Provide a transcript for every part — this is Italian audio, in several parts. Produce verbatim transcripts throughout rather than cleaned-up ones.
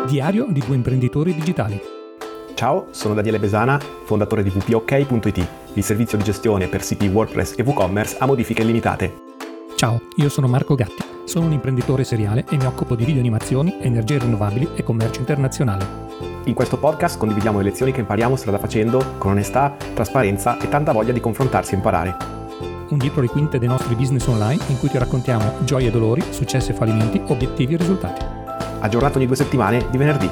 Diario di due imprenditori digitali. Ciao, sono Daniele Besana, fondatore di w p o k punto i t, il servizio di gestione per siti WordPress e WooCommerce a modifiche illimitate. Ciao, io sono Marco Gatti, sono un imprenditore seriale e mi occupo di videoanimazioni, energie rinnovabili e commercio internazionale. In questo podcast condividiamo le lezioni che impariamo strada facendo, con onestà, trasparenza e tanta voglia di confrontarsi e imparare. Un dietro le quinte dei nostri business online in cui ti raccontiamo gioie e dolori, successi e fallimenti, obiettivi e risultati. Aggiornato ogni due settimane di venerdì.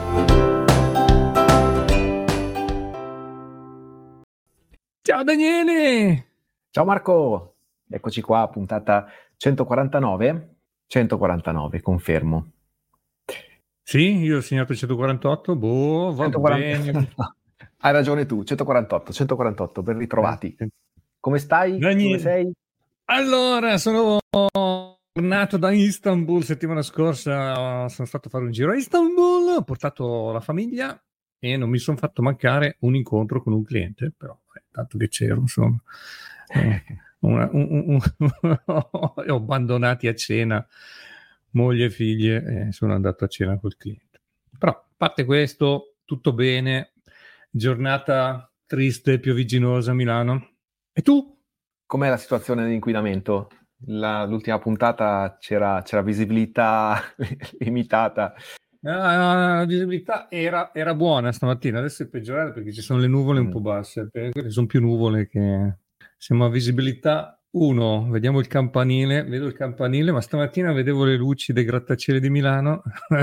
Ciao Daniele! Ciao Marco! Eccoci qua, puntata centoquarantanove. centoquarantanove, confermo. Sì, io ho segnato centoquarantotto, boh, va centoquaranta bene. Hai ragione tu, centoquarantotto, centoquarantotto, ben ritrovati. Eh, Come stai? Daniele. Dove sei? Allora, sono tornato da Istanbul settimana scorsa, sono stato a fare un giro a Istanbul, ho portato la famiglia e non mi sono fatto mancare un incontro con un cliente, però eh, tanto che c'ero, insomma, eh, una, un, un, un, ho abbandonati a cena moglie e figlie e sono andato a cena col cliente. Però, a parte questo, tutto bene, giornata triste e piovigginosa a Milano. E tu? Com'è la situazione dell'inquinamento? La, l'ultima puntata c'era, c'era visibilità limitata. Ah, la visibilità era, era buona stamattina, adesso è peggiorata perché ci sono le nuvole un Mm. po' basse, perché sono più nuvole che siamo a visibilità uno. Vediamo il campanile, vedo il campanile, ma stamattina vedevo le luci dei grattacieli di Milano,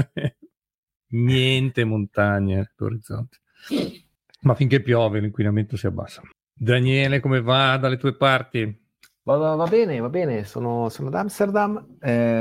niente montagne all'orizzonte, ma finché piove l'inquinamento si abbassa. Daniele, come va dalle tue parti? Va, va- va bene, va bene, sono, sono ad Amsterdam.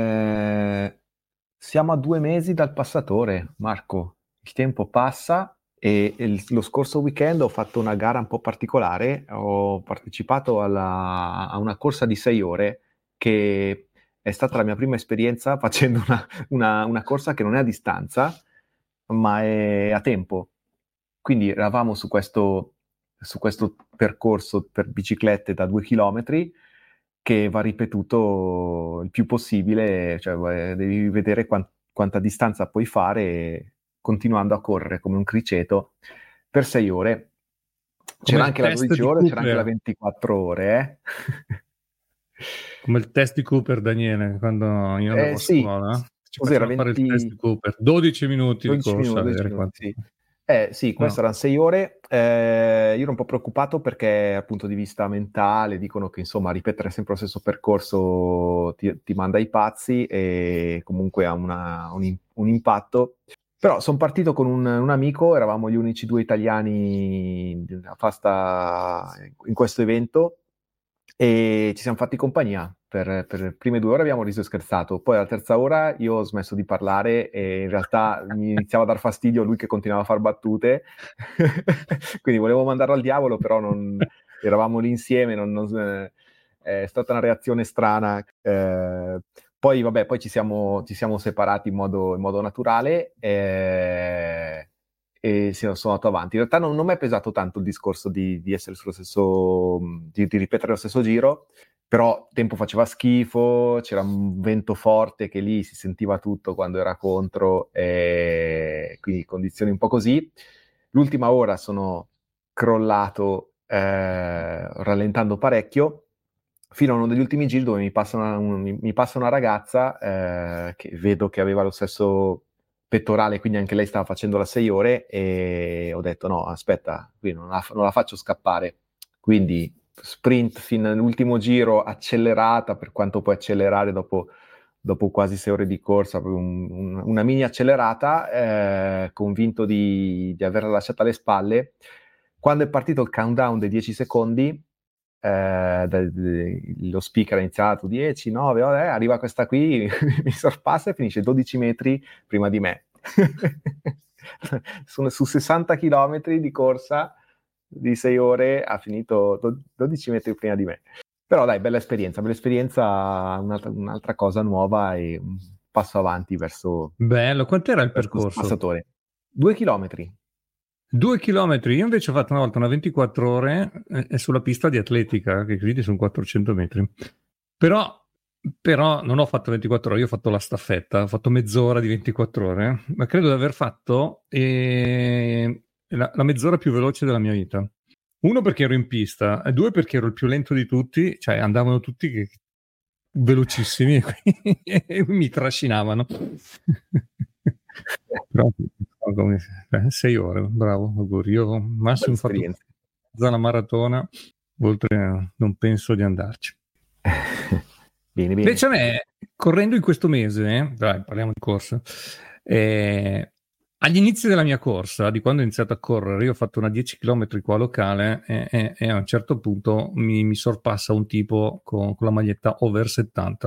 Eh, siamo a due mesi dal passatore, Marco. Il tempo passa e il- lo scorso weekend ho fatto una gara un po' particolare. Ho partecipato alla- a una corsa di sei ore che è stata la mia prima esperienza facendo una, una- una corsa che non è a distanza, ma è a tempo. Quindi eravamo su questo, su questo percorso per biciclette da due chilometri che va ripetuto il più possibile, cioè eh, devi vedere quan- quanta distanza puoi fare continuando a correre come un criceto per sei ore. Come C'era il anche la test dodici di ore, c'era anche la Cooper. ventiquattro ore, eh. Come il test di Cooper, Daniele, quando io andavo Eh, a sì, scuola, ci cos'era? facevano fare il test venti di Cooper, dodici minuti di dodici corsa, minuti, a dodici vedere minuti, quanto. sì. Eh sì, queste No. erano sei ore. Eh, io ero un po' preoccupato perché dal punto di vista mentale dicono che insomma ripetere sempre lo stesso percorso ti, ti manda ai pazzi e comunque ha una- un, un impatto. Però sono partito con un, un amico, eravamo gli unici due italiani a fasta in questo evento e ci siamo fatti compagnia. Per, per le prime due ore abbiamo riso e scherzato, poi alla terza ora io ho smesso di parlare e in realtà mi iniziava a dar fastidio lui che continuava a far battute, quindi volevo mandarlo al diavolo, però non, eravamo lì insieme, non, non, eh, è stata una reazione strana. Eh, poi vabbè, poi ci siamo, ci siamo separati in modo, in modo naturale eh, e sono andato avanti. In realtà non, non mi è pesato tanto il discorso di, di essere sullo stesso, di, di ripetere lo stesso giro, però il tempo faceva schifo, c'era un vento forte che lì si sentiva tutto quando era contro, e quindi condizioni un po' così. L'ultima ora sono crollato eh, rallentando parecchio, fino a uno degli ultimi giri dove mi passa una, un, mi passa una ragazza eh, che vedo che aveva lo stesso pettorale, quindi anche lei stava facendo la sei ore e ho detto no, aspetta, qui non la, non la faccio scappare. Quindi sprint fino all'ultimo giro, accelerata per quanto puoi accelerare dopo, dopo quasi sei ore di corsa, un, un, una mini accelerata, eh, convinto di, di averla lasciata alle spalle. Quando è partito il countdown dei dieci secondi, eh, da, de, lo speaker ha iniziato dieci, nove, eh, arriva questa qui, mi sorpassa e finisce dodici metri prima di me. Sono su sessanta chilometri di corsa di sei ore, ha finito dodici metri prima di me. Però dai, bella esperienza, bella esperienza, un'altra, un'altra cosa nuova e un passo avanti verso, Bello, quant'era il verso il percorso? passatore. Due chilometri. Due chilometri, io invece ho fatto una volta una ventiquattro ore eh, sulla pista di atletica, che quindi sono quattrocento metri. Però però non ho fatto ventiquattro ore, io ho fatto la staffetta, ho fatto mezz'ora di ventiquattro ore, ma credo di aver fatto eh, la, la mezz'ora più veloce della mia vita. Uno perché ero in pista, e due perché ero il più lento di tutti, cioè andavano tutti che, velocissimi e mi trascinavano. Però come, eh, sei ore, bravo, auguri. Io massimo ho fatto la maratona, oltre non penso di andarci. Bene, bene. Invece a me, correndo in questo mese, eh, dai, parliamo di corsa, eh, agli inizi della mia corsa, di quando ho iniziato a correre, io ho fatto una dieci chilometri qua locale e, e, e a un certo punto mi, mi sorpassa un tipo con, con la maglietta over settanta.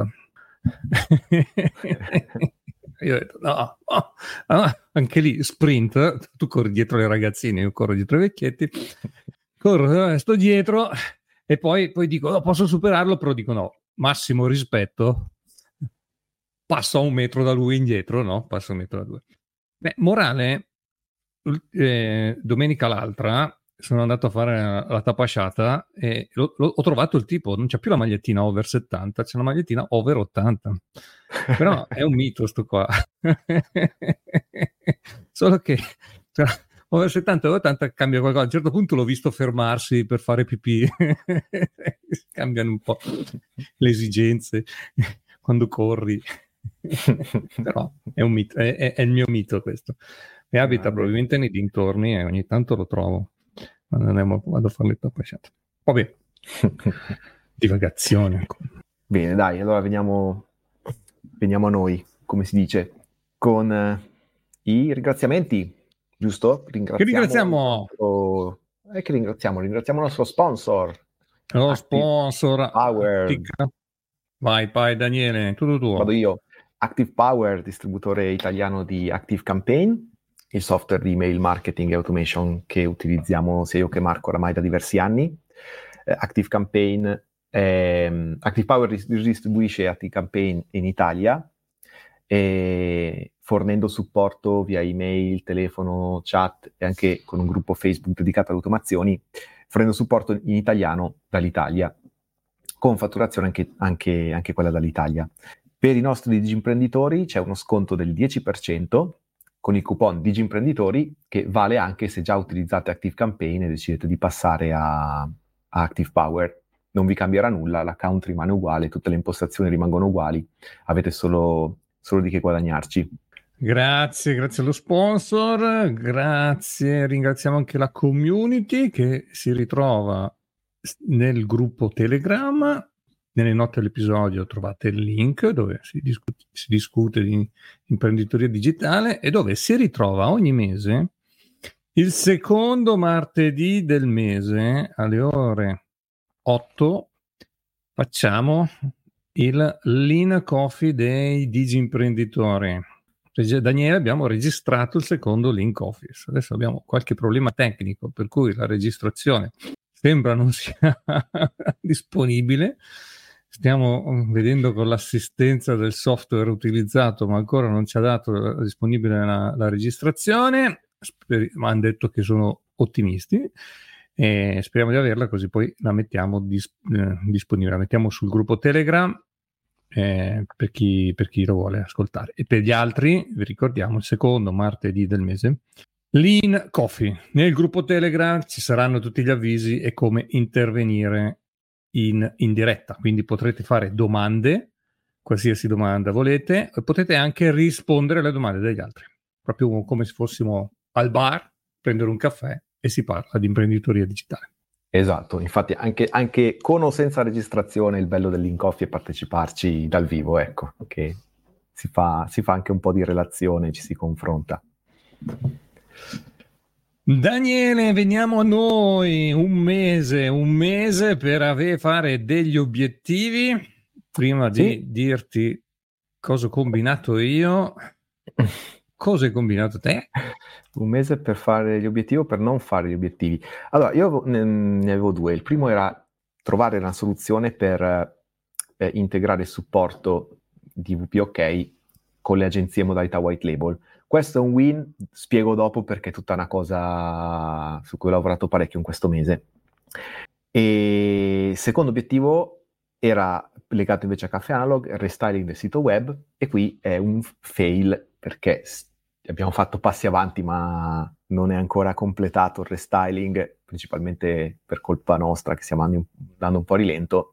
Io ho detto, no, no, no, anche lì sprint, tu corri dietro le ragazzine, io corro dietro i vecchietti, corro, sto dietro e poi, poi dico, oh, posso superarlo, però dico no, massimo rispetto, passo a un metro da lui indietro, no? Passo a un metro da lui. Beh, morale, eh, domenica l'altra sono andato a fare la tapasciata e lo, lo, ho trovato il tipo, non c'è più la magliettina over settanta, c'è la magliettina over ottanta. Però è un mito sto qua. Solo che cioè, over settanta e ottanta cambia qualcosa. A un certo punto l'ho visto fermarsi per fare pipì. Cambiano un po' le esigenze quando corri. Però è un mito, è, è, è il mio mito questo. Mi abita ah, probabilmente nei dintorni e ogni tanto lo trovo quando andiamo, vado a fare le tapasciate. Vabbè, divagazione. Bene, dai, allora veniamo, veniamo a noi, come si dice, con eh, i ringraziamenti, giusto? Ringraziamo che ringraziamo? Nostro, eh, che ringraziamo? Ringraziamo il nostro sponsor. Lo sponsor Power. Vai, vai Daniele, tutto tuo. Vado io. Active Power, distributore italiano di Active Campaign, il software di email marketing e automation che utilizziamo sia io che Marco oramai da diversi anni. Eh, Active Campaign, eh, Active Power distribuisce Active Campaign in Italia, eh, fornendo supporto via email, telefono, chat e anche con un gruppo Facebook dedicato alle automazioni, fornendo supporto in italiano dall'Italia, con fatturazione anche, anche, anche quella dall'Italia. Per i nostri digimprenditori c'è uno sconto del dieci per cento con il coupon digimprenditori, che vale anche se già utilizzate Active Campaign e decidete di passare a, a Active Power. Non vi cambierà nulla, l'account rimane uguale, tutte le impostazioni rimangono uguali, avete solo, solo di che guadagnarci. Grazie, grazie allo sponsor, grazie, ringraziamo anche la community che si ritrova nel gruppo Telegram. Nelle note dell'episodio trovate il link dove si discute, si discute di imprenditoria digitale e dove si ritrova ogni mese il secondo martedì del mese alle ore otto facciamo il Lean Coffee dei digimprenditori. Daniele, abbiamo registrato il secondo Link Office. Adesso abbiamo qualche problema tecnico, per cui la registrazione sembra non sia disponibile. Stiamo vedendo con l'assistenza del software utilizzato, ma ancora non ci ha dato disponibile la, la registrazione. Sper- ma hanno detto che sono ottimisti. E speriamo di averla, così poi la mettiamo dis- eh, disponibile. La mettiamo sul gruppo Telegram. Eh, per, chi, per chi lo vuole ascoltare, e per gli altri vi ricordiamo il secondo martedì del mese Lean Coffee. Nel gruppo Telegram ci saranno tutti gli avvisi e come intervenire in, in diretta, quindi potrete fare domande, qualsiasi domanda volete, e potete anche rispondere alle domande degli altri, proprio come se fossimo al bar, prendere un caffè e si parla di imprenditoria digitale. Esatto, infatti anche, anche con o senza registrazione il bello dell'In Coffee è parteciparci dal vivo, ecco, che si fa, si fa anche un po' di relazione, ci si confronta. Daniele, veniamo a noi, un mese, un mese per ave- fare degli obiettivi. Prima di sì. dirti cosa ho combinato io, cosa hai combinato te? Un mese per fare gli obiettivi o per non fare gli obiettivi. Allora, io ne, ne avevo due. Il primo era trovare una soluzione per eh, integrare il supporto di V P OK con le agenzie modalità white label. Questo è un win, spiego dopo perché è tutta una cosa su cui ho lavorato parecchio in questo mese. E secondo obiettivo, era legato invece a Caffè Analog, restyling del sito web, e qui è un fail perché abbiamo fatto passi avanti ma non è ancora completato il restyling, principalmente per colpa nostra che stiamo andando un po' a rilento,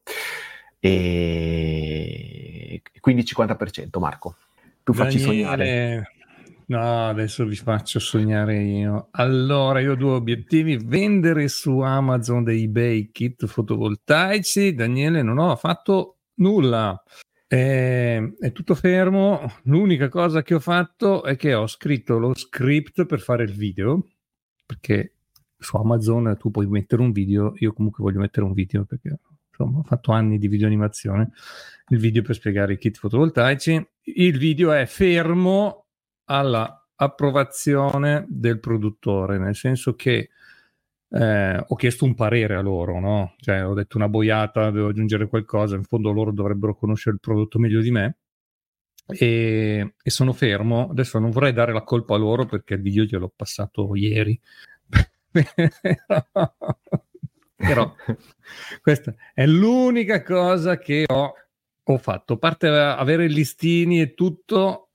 e quindi cinquanta per cento. Marco, tu facci sognare. No, adesso vi faccio sognare io. Allora, io ho due obiettivi: vendere su Amazon dei bei kit fotovoltaici. Daniele, non ho fatto nulla, è, è tutto fermo. L'unica cosa che ho fatto è che ho scritto lo script per fare il video, perché su Amazon tu puoi mettere un video. Io comunque voglio mettere un video perché insomma ho fatto anni di video animazione, il video per spiegare i kit fotovoltaici. Il video è fermo alla approvazione del produttore, nel senso che eh, ho chiesto un parere a loro, no? Cioè ho detto una boiata, devo aggiungere qualcosa, in fondo loro dovrebbero conoscere il prodotto meglio di me, e, e sono fermo. Adesso non vorrei dare la colpa a loro perché il video gliel'ho passato ieri però questa è l'unica cosa che ho ho fatto, a parte avere listini e tutto,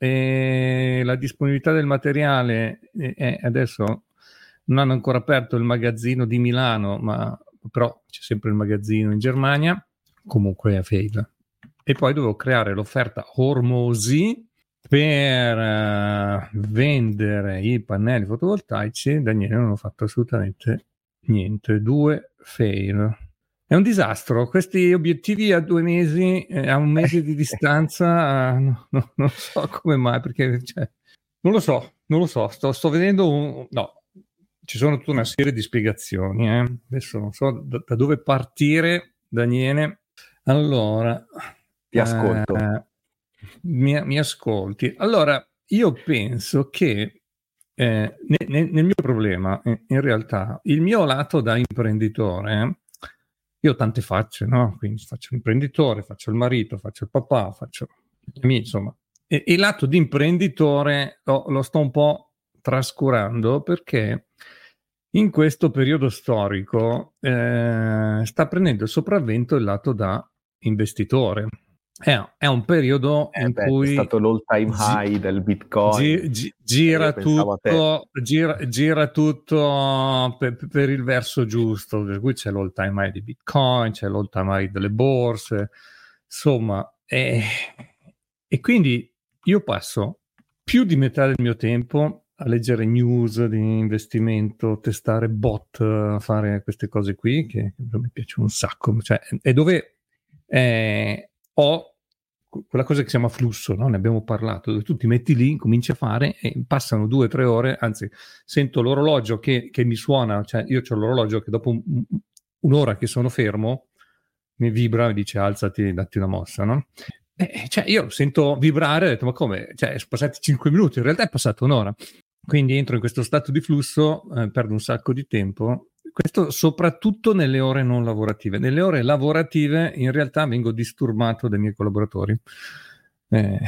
e la disponibilità del materiale. E adesso non hanno ancora aperto il magazzino di Milano, ma però c'è sempre il magazzino in Germania, comunque è fail. E poi dovevo creare l'offerta Hormozy per uh, vendere i pannelli fotovoltaici. Daniele, non ho fatto assolutamente niente, due fail. È un disastro, questi obiettivi a due mesi, eh, a un mese di distanza, eh, no, no, non so come mai, perché cioè, non lo so, non lo so, sto, sto vedendo un... no, ci sono tutta una serie di spiegazioni, eh. Adesso non so da, da dove partire, Daniele. Allora, ti ascolto. Eh, mi, mi ascolti. Allora, io penso che eh, nel, nel mio problema, in, in realtà, il mio lato da imprenditore... Io ho tante facce, no? Quindi faccio l'imprenditore, faccio il marito, faccio il papà, faccio gli amici, insomma. E il lato di imprenditore lo, lo sto un po' trascurando perché in questo periodo storico eh, sta prendendo il sopravvento il lato da investitore. È, è un periodo eh in beh, cui è stato l'all time gi- high del Bitcoin. gi- gi- gira, tutto, gira, gira tutto per, per il verso giusto, per cui c'è l'all time high di Bitcoin, c'è l'all time high delle borse, insomma, e, e quindi io passo più di metà del mio tempo a leggere news di investimento, testare bot, fare queste cose qui che mi piacciono un sacco, cioè, è dove eh, ho quella cosa che si chiama flusso, no? Ne abbiamo parlato, dove tu ti metti lì, cominci a fare e passano due o tre ore, anzi sento l'orologio che, che mi suona, cioè io ho l'orologio che dopo un, un'ora che sono fermo mi vibra e dice alzati, datti una mossa, no? Eh, cioè io sento vibrare e ho detto ma come? Cioè sono passati cinque minuti, in realtà è passata un'ora. Quindi entro in questo stato di flusso, eh, perdo un sacco di tempo. Questo soprattutto nelle ore non lavorative. Nelle ore lavorative in realtà vengo disturbato dai miei collaboratori. Eh.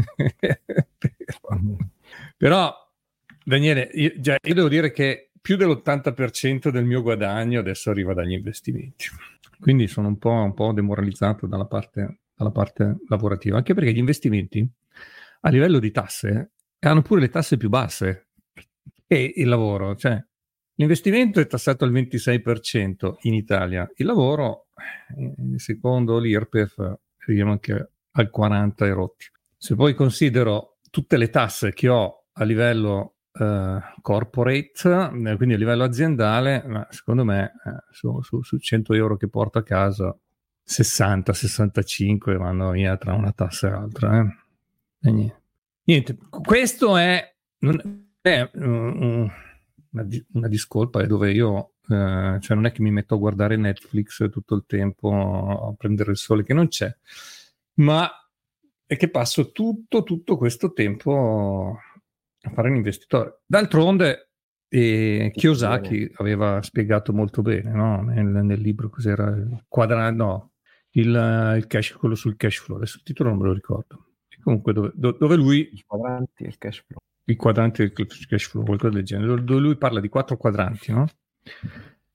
però, però, Daniele, io, già, io devo dire che più dell'ottanta per cento del mio guadagno adesso arriva dagli investimenti. Quindi sono un po', un po' demoralizzato dalla parte, dalla parte lavorativa, anche perché gli investimenti a livello di tasse hanno pure le tasse più basse e il lavoro, cioè l'investimento è tassato al ventisei per cento in Italia, il lavoro secondo l'I R P E F arriviamo anche al quaranta e rotti. Se poi considero tutte le tasse che ho a livello eh, corporate, quindi a livello aziendale, ma secondo me eh, su, su, su cento euro che porto a casa sessanta sessantacinque vanno via tra una tassa e l'altra, eh. E niente. Niente, questo è, non è uh, una, una discolpa, è dove io, uh, cioè non è che mi metto a guardare Netflix tutto il tempo a prendere il sole che non c'è, ma è che passo tutto, tutto questo tempo a fare un investitore. D'altronde, eh, Kiyosaki aveva spiegato molto bene, no? nel, nel libro cos'era il quadrante, no, il, il cash, quello sul cash flow, adesso il titolo non me lo ricordo. Comunque dove, dove lui i quadranti e il cash flow i quadranti del cash flow, qualcosa del genere, dove lui parla di quattro quadranti, no?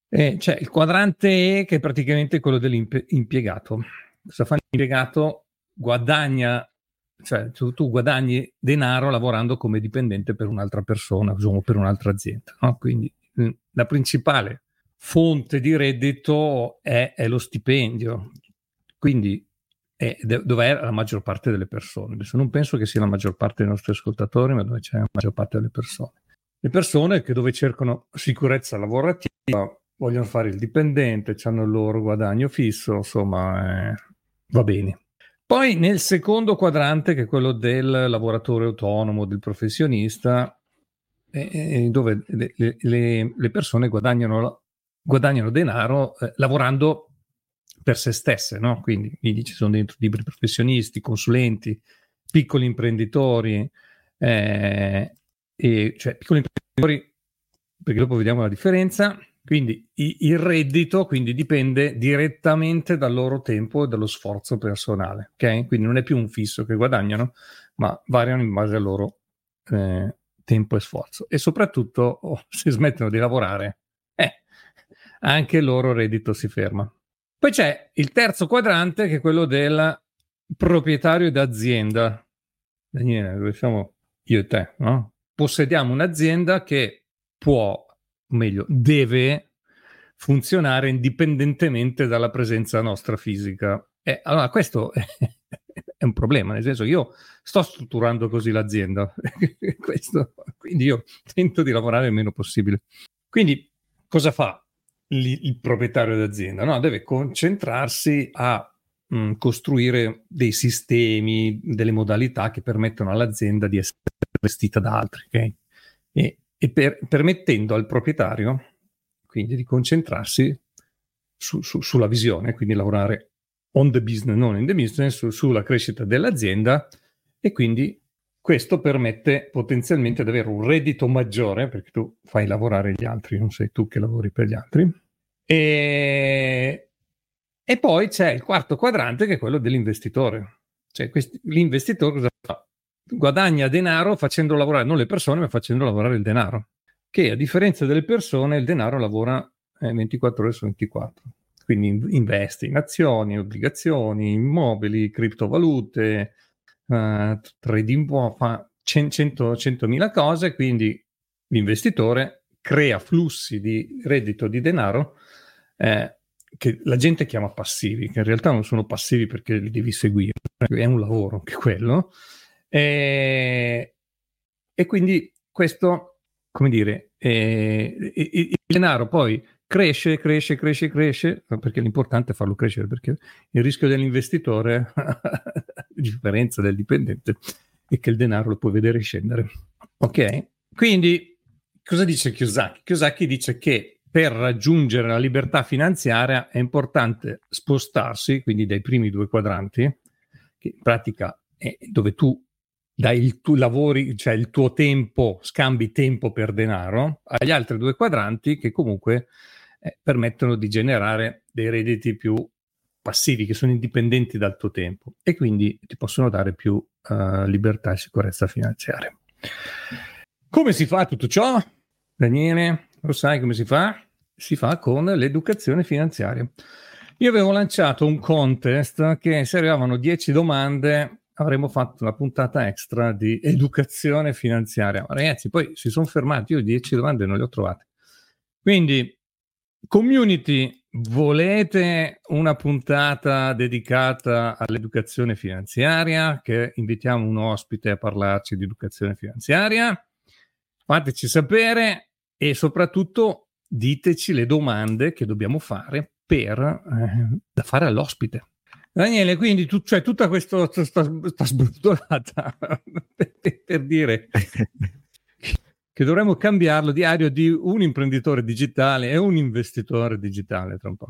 E c'è il quadrante E, che è praticamente quello dell'impiegato. Cosa fa l'impiegato? Guadagna, cioè tu, tu guadagni denaro lavorando come dipendente per un'altra persona, o per un'altra azienda, no? Quindi mh, la principale fonte di reddito è, è lo stipendio. Quindi è, dov'è la maggior parte delle persone. Adesso non penso che sia la maggior parte dei nostri ascoltatori, ma dove c'è la maggior parte delle persone. Le persone che dove cercano sicurezza lavorativa, vogliono fare il dipendente, hanno il loro guadagno fisso, insomma, eh, va bene. Poi nel secondo quadrante, che è quello del lavoratore autonomo, del professionista, eh, dove le, le, le persone guadagnano, guadagnano denaro eh, lavorando per se stesse, no? Quindi, quindi ci sono dentro liberi professionisti, consulenti, piccoli imprenditori, eh, e, cioè piccoli imprenditori, perché dopo vediamo la differenza. Quindi il reddito quindi dipende direttamente dal loro tempo e dallo sforzo personale, ok? Quindi non è più un fisso che guadagnano, ma variano in base al loro eh, tempo e sforzo. E soprattutto, oh, se smettono di lavorare, eh, anche il loro reddito si ferma. Poi c'è il terzo quadrante, che è quello del proprietario d'azienda. Daniele, dove siamo io e te, no? Possediamo un'azienda che può, o meglio, deve funzionare indipendentemente dalla presenza nostra fisica. E allora questo è, è un problema, nel senso che io sto strutturando così l'azienda, questo, quindi io tento di lavorare il meno possibile. Quindi cosa fa il, il proprietario d'azienda? No, deve concentrarsi a mh, costruire dei sistemi, delle modalità che permettono all'azienda di essere gestita da altri, ok? E, e per, permettendo al proprietario quindi di concentrarsi su, su, sulla visione, quindi lavorare on the business, non in the business, su, sulla crescita dell'azienda, e quindi questo permette potenzialmente di avere un reddito maggiore, perché tu fai lavorare gli altri, non sei tu che lavori per gli altri. E, e poi c'è il quarto quadrante, che è quello dell'investitore. Cioè questi, l'investitore cosa fa? Guadagna denaro facendo lavorare non le persone, ma facendo lavorare il denaro. Che a differenza delle persone il denaro lavora eh, ventiquattro ore su ventiquattro, quindi investe in azioni, obbligazioni, immobili, criptovalute, uh, trading, fa centomila cose, quindi l'investitore crea flussi di reddito di denaro eh, che la gente chiama passivi, che in realtà non sono passivi perché li devi seguire, è un lavoro anche quello, e, e quindi questo, come dire, eh, il denaro poi cresce, cresce, cresce, cresce, perché l'importante è farlo crescere, perché il rischio dell'investitore, a differenza del dipendente, è che il denaro lo puoi vedere scendere. Ok? Quindi, cosa dice Kiyosaki? Kiyosaki dice che per raggiungere la libertà finanziaria è importante spostarsi, quindi dai primi due quadranti, che in pratica è dove tu dai il tuo lavori, cioè il tuo tempo, scambi tempo per denaro, agli altri due quadranti che comunque eh, permettono di generare dei redditi più passivi, che sono indipendenti dal tuo tempo e quindi ti possono dare più uh, libertà e sicurezza finanziaria. Come si fa tutto ciò? Daniele, lo sai come si fa? Si fa con l'educazione finanziaria. Io avevo lanciato un contest che se arrivavano dieci domande avremmo fatto una puntata extra di educazione finanziaria. Ma ragazzi, poi si sono fermati, io dieci domande non le ho trovate. Quindi, community, volete una puntata dedicata all'educazione finanziaria? Che invitiamo un ospite a parlarci di educazione finanziaria? Fateci sapere e soprattutto diteci le domande che dobbiamo fare per eh, da fare all'ospite. Daniele, quindi tu, cioè, tutta questa sbrutolata per, per dire che dovremmo cambiarlo diario di un imprenditore digitale e un investitore digitale tra un po'.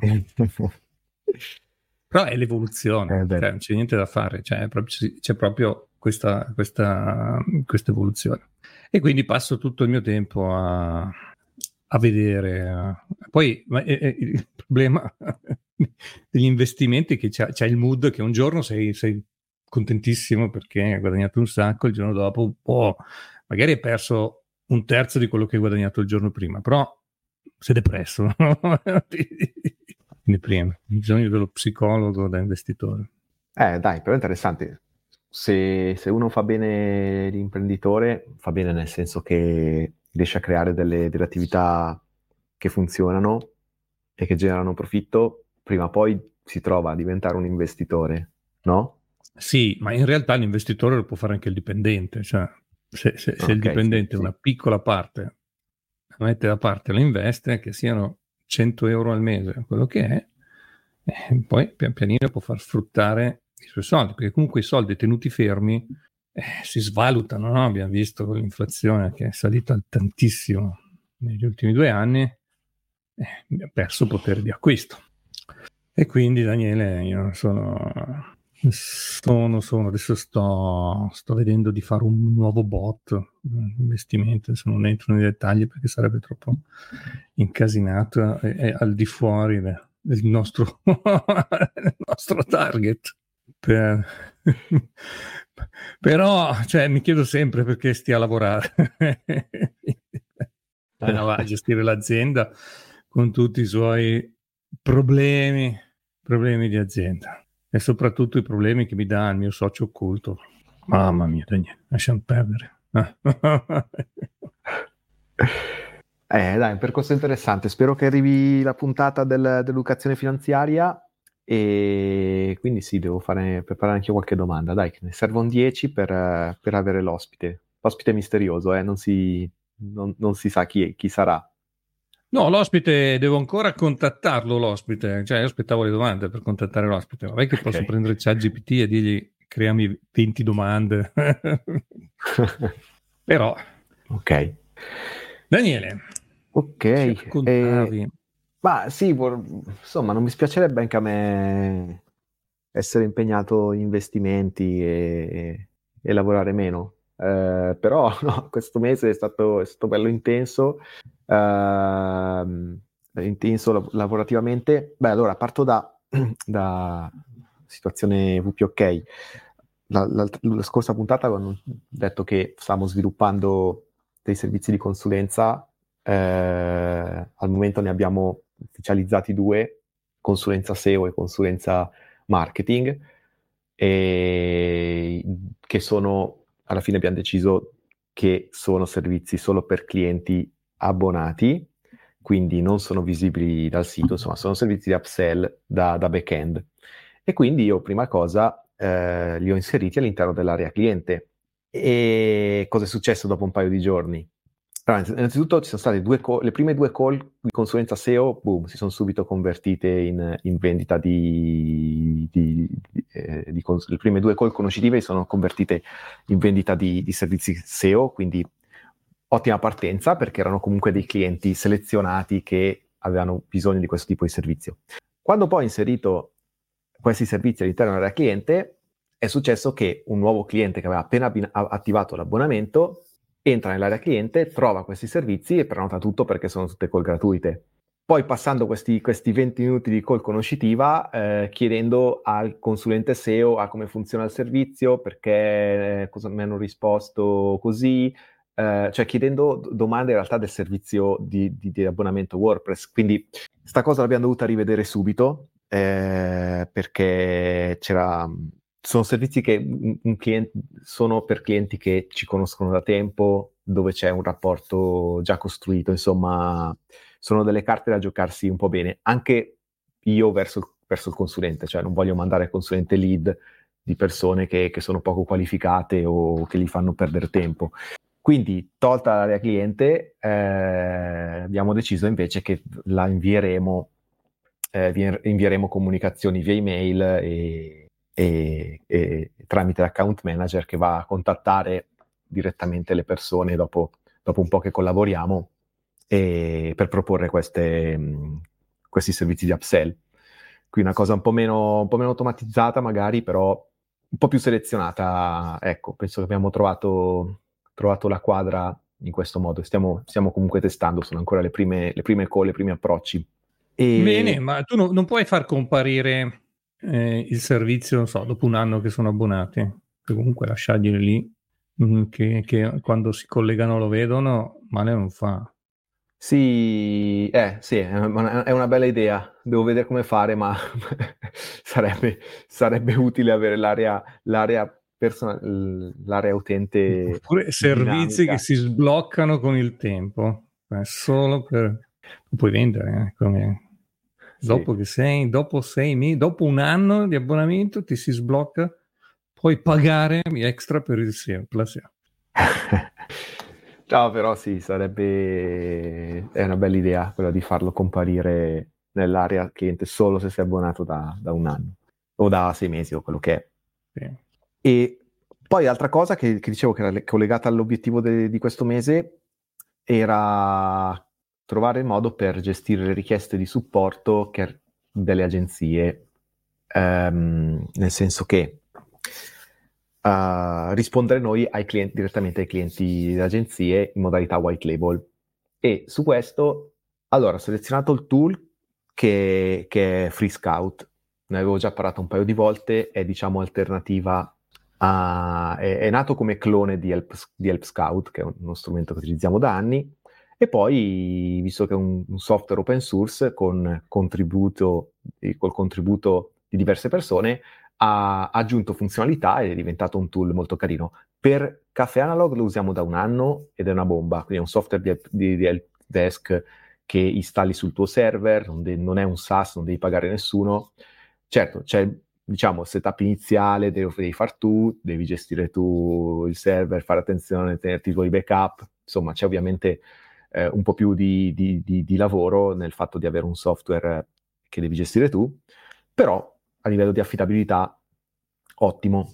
Però è l'evoluzione, eh cioè, non c'è niente da fare, cioè, proprio, c'è proprio questa, questa, questa evoluzione. E quindi passo tutto il mio tempo a, a vedere. Poi ma, eh, il problema degli investimenti è che c'è, c'è il mood che un giorno sei, sei contentissimo perché hai guadagnato un sacco, il giorno dopo un po', magari hai perso un terzo di quello che hai guadagnato il giorno prima, però sei depresso. Quindi prima, bisogno dello psicologo da investitore. Eh dai, però è interessante. Se, se uno fa bene l'imprenditore, fa bene nel senso che riesce a creare delle, delle attività che funzionano e che generano profitto, prima o poi si trova a diventare un investitore, no? Sì, ma in realtà l'investitore lo può fare anche il dipendente, cioè se, se, se Ok, il dipendente sì, una sì. piccola parte la mette da parte e la investe, che siano cento euro al mese, quello che è, eh, poi pian pianino può far sfruttare i suoi soldi, perché comunque i soldi tenuti fermi eh, si svalutano, no? Abbiamo visto con l'inflazione che è salita tantissimo negli ultimi due anni, eh, ha perso potere di acquisto. E quindi Daniele, io sono, sono, sono adesso sto, sto vedendo di fare un nuovo bot, un investimento, adesso non entro nei dettagli perché sarebbe troppo incasinato e, e al di fuori de, del nostro, del nostro target. Per, però cioè, mi chiedo sempre perché stia a lavorare. No, va a gestire l'azienda con tutti i suoi problemi, problemi di azienda e soprattutto i problemi che mi dà il mio socio occulto. Mamma mia, Daniele, lasciamo perdere. Eh, dai, un percorso interessante. Spero che arrivi la puntata del- dell'educazione finanziaria e quindi sì, devo fare, preparare anche io qualche domanda. Dai, che ne servono dieci per, eh, per avere l'ospite. L'ospite misterioso, eh, non si, non, non si sa chi, chi sarà. No, l'ospite, devo ancora contattarlo l'ospite, cioè io aspettavo le domande per contattare l'ospite, non è che posso Ok. prendere ChatGPT e dirgli creami venti domande. Però, Ok. Daniele, Ok. ci Eh, raccontavi. ma sì, vor- insomma, non mi spiacerebbe anche a me essere impegnato in investimenti e, e lavorare meno. Eh, però no, questo mese è stato, è stato bello intenso, ehm, intenso lav- lavorativamente. Beh, allora parto da, da situazione V P ok. La, la- la scorsa puntata avevamo detto che stavamo sviluppando dei servizi di consulenza. Eh, al momento ne abbiamo ufficializzati due, consulenza S E O e consulenza marketing, e che sono, alla fine abbiamo deciso che sono servizi solo per clienti abbonati, quindi non sono visibili dal sito, insomma sono servizi di upsell da, da back-end. E quindi io prima cosa eh, li ho inseriti all'interno dell'area cliente. E cosa è successo dopo un paio di giorni? Allora, innanzitutto ci sono state due call, le prime due call di consulenza S E O, boom, si sono subito convertite in, in vendita di, di, di, eh, di cons- le prime due call conoscitive si sono convertite in vendita di, di servizi S E O, quindi ottima partenza perché erano comunque dei clienti selezionati che avevano bisogno di questo tipo di servizio. Quando poi ho inserito questi servizi all'interno dell'area cliente, è successo che un nuovo cliente che aveva appena abbin- attivato l'abbonamento entra nell'area cliente, trova questi servizi e prenota tutto perché sono tutte call gratuite. Poi passando questi, questi venti minuti di call conoscitiva, eh, chiedendo al consulente S E O a come funziona il servizio, perché eh, cosa mi hanno risposto così, eh, cioè chiedendo domande in realtà del servizio di, di, di abbonamento WordPress. Quindi sta cosa l'abbiamo dovuta rivedere subito, eh, perché c'era... Sono servizi che un, un cliente, sono per clienti che ci conoscono da tempo, dove c'è un rapporto già costruito, insomma, sono delle carte da giocarsi un po' bene. Anche io verso, verso il consulente, cioè non voglio mandare consulente lead di persone che, che sono poco qualificate o che gli fanno perdere tempo. Quindi, tolta l'area cliente, eh, abbiamo deciso invece che la invieremo, eh, invieremo comunicazioni via email e, e, e tramite l'account manager che va a contattare direttamente le persone dopo, dopo un po' che collaboriamo e per proporre queste, mh, questi servizi di upsell. Qui una cosa un po' meno, un po' meno automatizzata magari, però un po' più selezionata. Ecco, penso che abbiamo trovato, trovato la quadra in questo modo. Stiamo, stiamo comunque testando, sono ancora le prime, le prime call, i primi approcci. Bene, E... ma tu no- non puoi far comparire eh, il servizio, non so, dopo un anno che sono abbonati, che comunque lasciarglieli lì, mm, che, che quando si collegano lo vedono, male non fa. Sì, eh, sì, è una, è una bella idea. Devo vedere come fare, ma sarebbe, sarebbe utile avere l'area, l'area, persona- l'area utente Oppure servizi che dinamica. si sbloccano con il tempo, eh, solo per... Lo puoi vendere, eh, come... Sì. Dopo che sei, dopo sei mesi, dopo un anno di abbonamento ti si sblocca, puoi pagare extra per il se- la sera. No, però sì, sarebbe... è una bella idea quella di farlo comparire nell'area cliente solo se sei abbonato da, da un anno o da sei mesi o quello che è. Sì. E poi altra cosa che, che dicevo che era le- collegata all'obiettivo de- di questo mese era trovare il modo per gestire le richieste di supporto che- delle agenzie, ehm, nel senso che uh, rispondere noi ai clienti, direttamente ai clienti delle agenzie in modalità white label. E su questo, allora, ho selezionato il tool che, che è Free Scout. Ne avevo già parlato un paio di volte, è diciamo alternativa a... è, è nato come clone di Help, di Help Scout, che è uno strumento che utilizziamo da anni, e poi, visto che è un, un software open source con contributo, col contributo di diverse persone, ha aggiunto funzionalità ed è diventato un tool molto carino. Per Caffè Analog lo usiamo da un anno ed è una bomba, quindi è un software di, di, di help desk che installi sul tuo server, non, de- non è un SaaS, non devi pagare nessuno. Certo, c'è diciamo il setup iniziale, devi, devi far tu, devi gestire tu il server, fare attenzione, tenerti i tuoi backup, insomma c'è ovviamente eh, un po' più di, di, di, di lavoro nel fatto di avere un software che devi gestire tu, però a livello di affidabilità ottimo.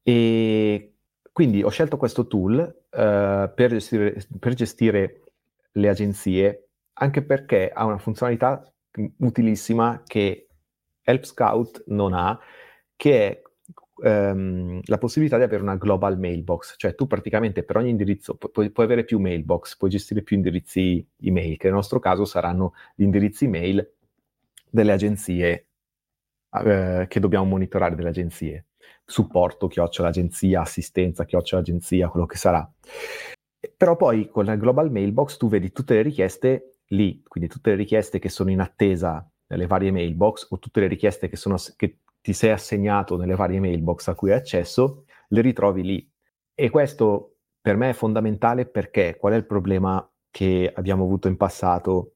E quindi ho scelto questo tool eh, per gestire, per gestire le agenzie, anche perché ha una funzionalità utilissima che Help Scout non ha, che è ehm, la possibilità di avere una global mailbox, cioè tu praticamente per ogni indirizzo pu- puoi, puoi avere più mailbox, puoi gestire più indirizzi email, che nel nostro caso saranno gli indirizzi email delle agenzie eh, che dobbiamo monitorare, delle agenzie. Supporto, chiocciola agenzia, assistenza, chiocciola agenzia, quello che sarà. Però poi con la Global Mailbox tu vedi tutte le richieste lì, quindi tutte le richieste che sono in attesa nelle varie mailbox o tutte le richieste che, sono, che ti sei assegnato nelle varie mailbox a cui hai accesso, le ritrovi lì. E questo per me è fondamentale perché qual è il problema che abbiamo avuto in passato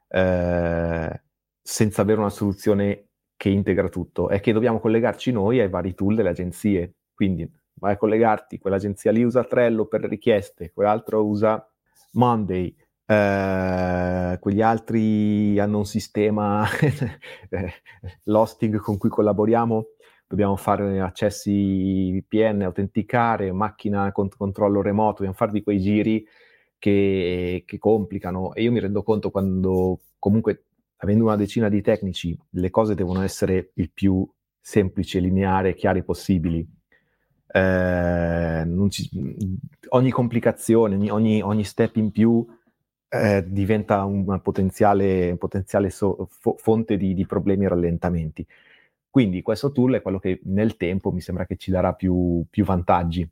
eh, senza avere una soluzione che integra tutto? È che dobbiamo collegarci noi ai vari tool delle agenzie. Quindi vai a collegarti, quell'agenzia lì usa Trello per le richieste, quell'altro usa Monday, eh, quegli altri hanno un sistema, l'hosting con cui collaboriamo, dobbiamo fare accessi V P N, autenticare, macchina con controllo remoto, dobbiamo fare di quei giri che, che complicano. E io mi rendo conto quando comunque, avendo una decina di tecnici, le cose devono essere il più semplici, lineari e chiari possibili. Eh, non ci, ogni complicazione, ogni, ogni, ogni step in più eh, diventa una potenziale, potenziale so, fo, fonte di, di problemi e rallentamenti. Quindi questo tool è quello che nel tempo mi sembra che ci darà più, più vantaggi.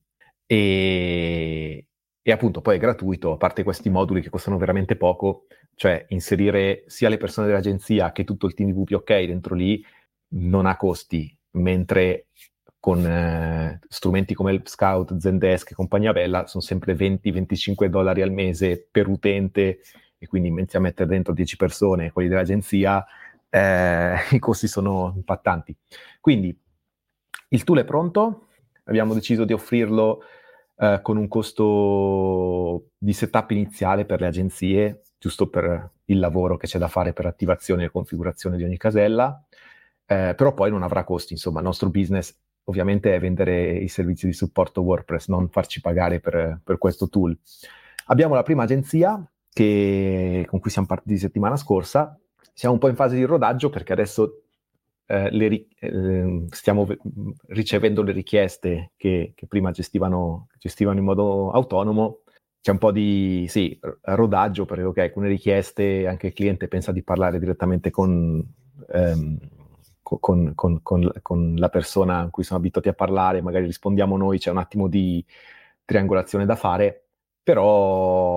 E, e appunto poi è gratuito, a parte questi moduli che costano veramente poco, cioè inserire sia le persone dell'agenzia che tutto il team di V P OK dentro lì non ha costi, mentre con eh, strumenti come Help Scout, Zendesk e compagnia bella sono sempre venti venticinque dollari al mese per utente, e quindi inizi a mettere dentro dieci persone, quelli dell'agenzia, eh, i costi sono impattanti. Quindi il tool è pronto, abbiamo deciso di offrirlo eh, con un costo di setup iniziale per le agenzie, giusto per il lavoro che c'è da fare per attivazione e configurazione di ogni casella, eh, però poi non avrà costi. Insomma, il nostro business ovviamente è vendere i servizi di supporto WordPress, non farci pagare per, per questo tool. Abbiamo la prima agenzia che, con cui siamo partiti settimana scorsa, siamo un po' in fase di rodaggio perché adesso eh, le, eh, stiamo ricevendo le richieste che, che prima gestivano, gestivano in modo autonomo. C'è un po' di sì, rodaggio perché ok, alcune richieste anche il cliente pensa di parlare direttamente con, ehm, con, con, con, con la persona a cui sono abituati a parlare, magari rispondiamo noi, c'è un attimo di triangolazione da fare, però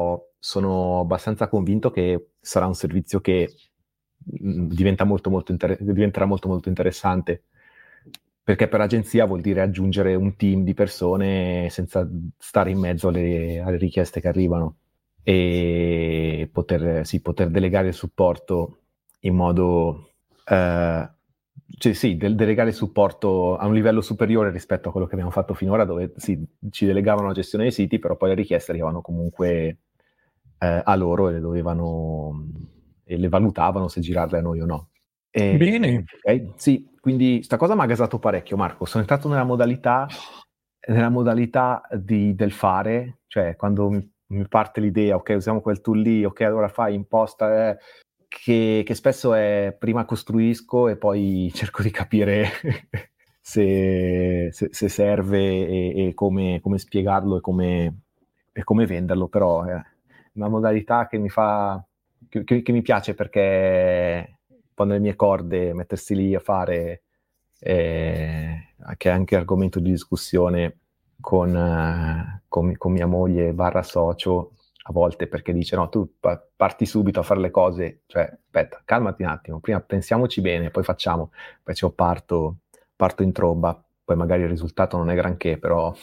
sono abbastanza convinto che sarà un servizio che mh, diventa molto, molto inter- diventerà molto molto interessante, perché per agenzia vuol dire aggiungere un team di persone senza stare in mezzo alle, alle richieste che arrivano, e poter, sì, poter delegare il supporto in modo eh, cioè sì, del- delegare il supporto a un livello superiore rispetto a quello che abbiamo fatto finora, dove sì, ci delegavano la gestione dei siti, però poi le richieste arrivavano comunque eh, a loro e le dovevano e le valutavano se girarle a noi o no. E, Bene. ok, sì, quindi sta cosa mi ha gasato parecchio, Marco. Sono entrato nella modalità, nella modalità di- del fare, cioè quando mi, mi parte l'idea, ok, usiamo quel tool lì, ok, allora fai, imposta, eh, che, che spesso è prima costruisco e poi cerco di capire se, se- se serve e, e come, come spiegarlo e come, e come venderlo, però è una modalità che mi fa, che, che- che mi piace, perché è un po' nelle mie corde mettersi lì a fare, eh, che è anche argomento di discussione con, eh, con, con mia moglie barra socio a volte, perché dice no, tu pa- parti subito a fare le cose, cioè aspetta, calmati un attimo, prima pensiamoci bene, poi facciamo, poi io parto, parto in tromba, poi magari il risultato non è granché, però,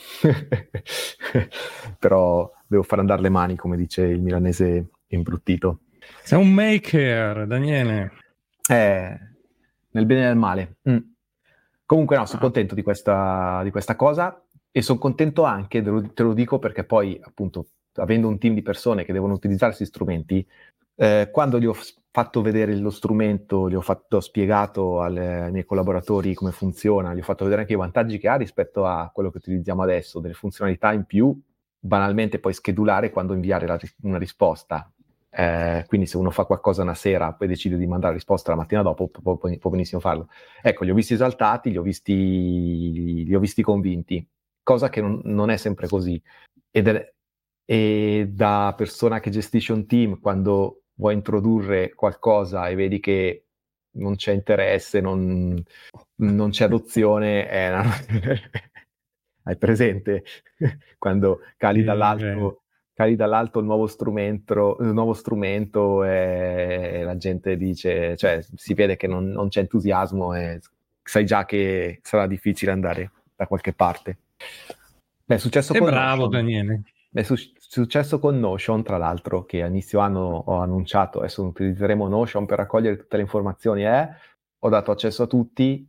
però devo far andare le mani, come dice il milanese imbruttito. Sei un maker, Daniele. Eh, nel bene e nel male. Mm. Comunque no, sono Ah, contento di questa, di questa cosa, e sono contento anche, te lo, te lo dico perché poi appunto, avendo un team di persone che devono utilizzare questi strumenti, eh, quando gli ho f- fatto vedere lo strumento, gli ho fatto ho spiegato alle- ai miei collaboratori come funziona, gli ho fatto vedere anche i vantaggi che ha rispetto a quello che utilizziamo adesso, delle funzionalità in più, banalmente puoi schedulare quando inviare la ris- una risposta. Eh, quindi se uno fa qualcosa una sera, poi decide di mandare la risposta la mattina dopo, può, può- può benissimo farlo. Ecco, li ho visti esaltati, li ho visti, li ho visti convinti, cosa che non, non è sempre così. Ed è- e da persona che gestisce un team, quando vuoi introdurre qualcosa e vedi che non c'è interesse, non, non c'è adozione, è una... hai presente? Quando cali sì, bene. dall'alto, cali dall'alto il nuovo strumento, il nuovo strumento e la gente dice, cioè si vede che non, non c'è entusiasmo e sai già che sarà difficile andare da qualche parte. Beh, è successo Sei con bravo, Notion. Daniele. È su- successo con Notion, tra l'altro, che a inizio anno ho annunciato, adesso utilizzeremo Notion per raccogliere tutte le informazioni, eh? Ho dato accesso a tutti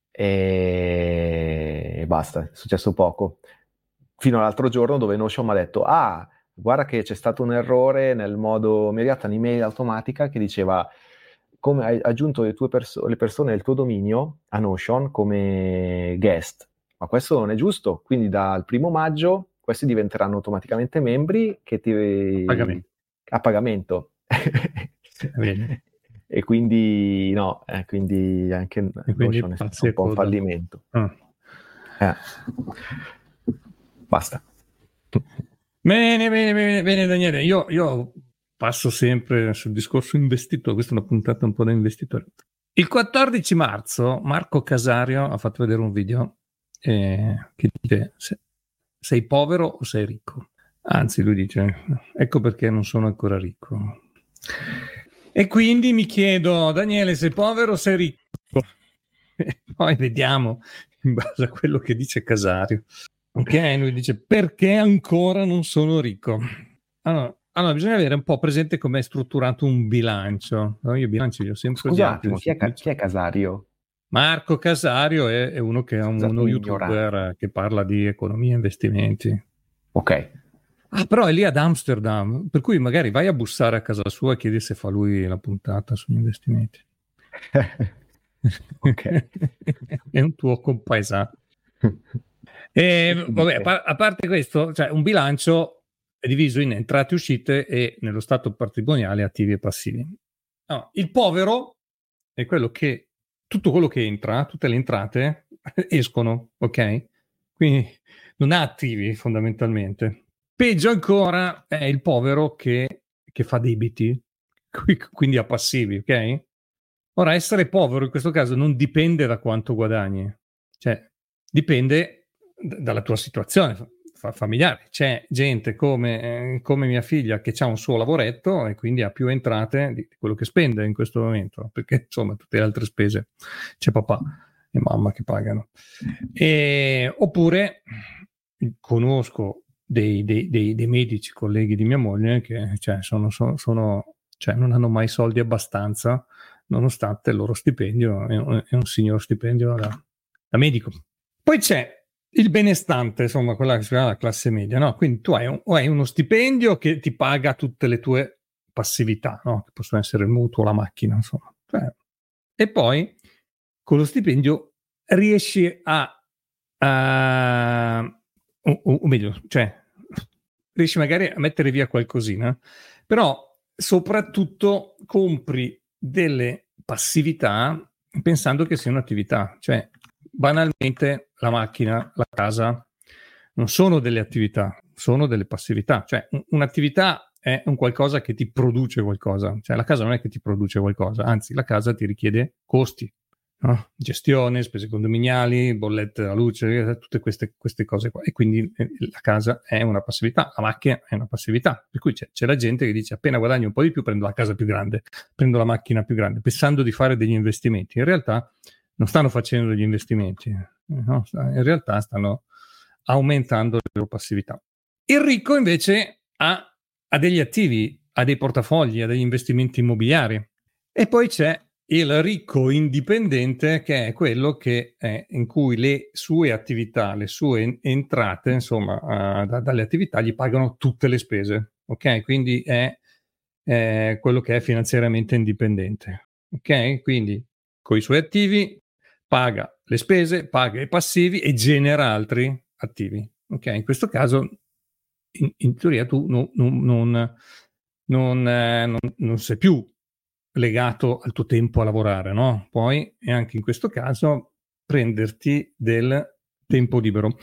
e... e basta, è successo poco. Fino all'altro giorno dove Notion mi ha detto, ah, guarda che c'è stato un errore nel modo, mi è arrivata un'email automatica che diceva, come hai aggiunto le tue perso- le persone del tuo dominio a Notion come guest, ma questo non è giusto, quindi dal primo maggio questi diventeranno automaticamente membri che ti... Pagamento. a pagamento. Bene. E quindi no, eh, quindi anche E quindi Notion è stato passi un a po' un coda. fallimento. Ah. Eh. Basta. Bene, bene, bene, bene, Daniele. Io, io passo sempre sul discorso investitore. Questa è una puntata un po' da investitore. Il quattordici marzo Marco Casario ha fatto vedere un video eh, che dice se, sei povero o sei ricco? Anzi, lui dice ecco perché non sono ancora ricco. E quindi mi chiedo, Daniele, sei povero o sei ricco? E poi vediamo in base a quello che dice Casario. Ok, lui dice perché ancora non sono ricco. Allora, allora bisogna avere un po' presente come è strutturato un bilancio. No, io i bilanci li ho sempre Scusa un odiati. attimo, chi è, Ca- chi è Casario? Marco Casario è, è uno che è un- uno Scusatemi youtuber l'ignoranza. eh, che parla di economia e investimenti. Ok. Ah, però è lì ad Amsterdam, per cui magari vai a bussare a casa sua e chiedi se fa lui la puntata sugli investimenti. Ok. È un tuo compaesano. E, Posso vabbè, a, dire? par- a parte questo, cioè un bilancio è diviso in entrate e uscite e nello stato patrimoniale attivi e passivi. No, il povero è quello che tutto quello che entra, tutte le entrate escono, ok? Quindi non ha attivi fondamentalmente. Peggio ancora è il povero che, che fa debiti, quindi ha passivi, ok? Ora, essere povero in questo caso non dipende da quanto guadagni, cioè dipende d- dalla tua situazione fa- familiari. C'è gente come, eh, come mia figlia che ha un suo lavoretto e quindi ha più entrate di quello che spende in questo momento, perché insomma tutte le altre spese c'è papà e mamma che pagano. E, oppure conosco dei, dei, dei, dei medici colleghi di mia moglie che cioè, sono, sono, sono, cioè, non hanno mai soldi abbastanza nonostante il loro stipendio è un, è un signor stipendio da, da medico. Poi c'è il benestante, insomma, quella che si chiama la classe media, no? Quindi tu hai, un, hai uno stipendio che ti paga tutte le tue passività, no? Che possono essere il mutuo, la macchina, insomma. Cioè, e poi con lo stipendio riesci a, a o, o meglio, cioè riesci magari a mettere via qualcosina, però soprattutto compri delle passività pensando che sia un'attività, cioè banalmente la macchina, la casa non sono delle attività, sono delle passività, cioè un'attività è un qualcosa che ti produce qualcosa, cioè la casa non è che ti produce qualcosa, anzi la casa ti richiede costi, no? Gestione, spese condominiali, bollette della luce, tutte queste, queste cose qua. E quindi eh, la casa è una passività, la macchina è una passività. Per cui c'è, c'è la gente che dice appena guadagno un po' di più prendo la casa più grande, prendo la macchina più grande, pensando di fare degli investimenti. In realtà non stanno facendo degli investimenti, no? In realtà stanno aumentando le loro passività. Il ricco invece ha, ha degli attivi, ha dei portafogli, ha degli investimenti immobiliari. E poi c'è il ricco indipendente, che è quello che è, in cui le sue attività, le sue entrate, insomma, uh, da, dalle attività gli pagano tutte le spese, ok? Quindi è eh, quello che è finanziariamente indipendente, ok? Quindi con i suoi attivi paga le spese, paga i passivi e genera altri attivi, ok? In questo caso, in, in teoria, tu non, non, non, non, eh, non, non sei più legato al tuo tempo a lavorare, no? Puoi, e anche in questo caso, prenderti del tempo libero.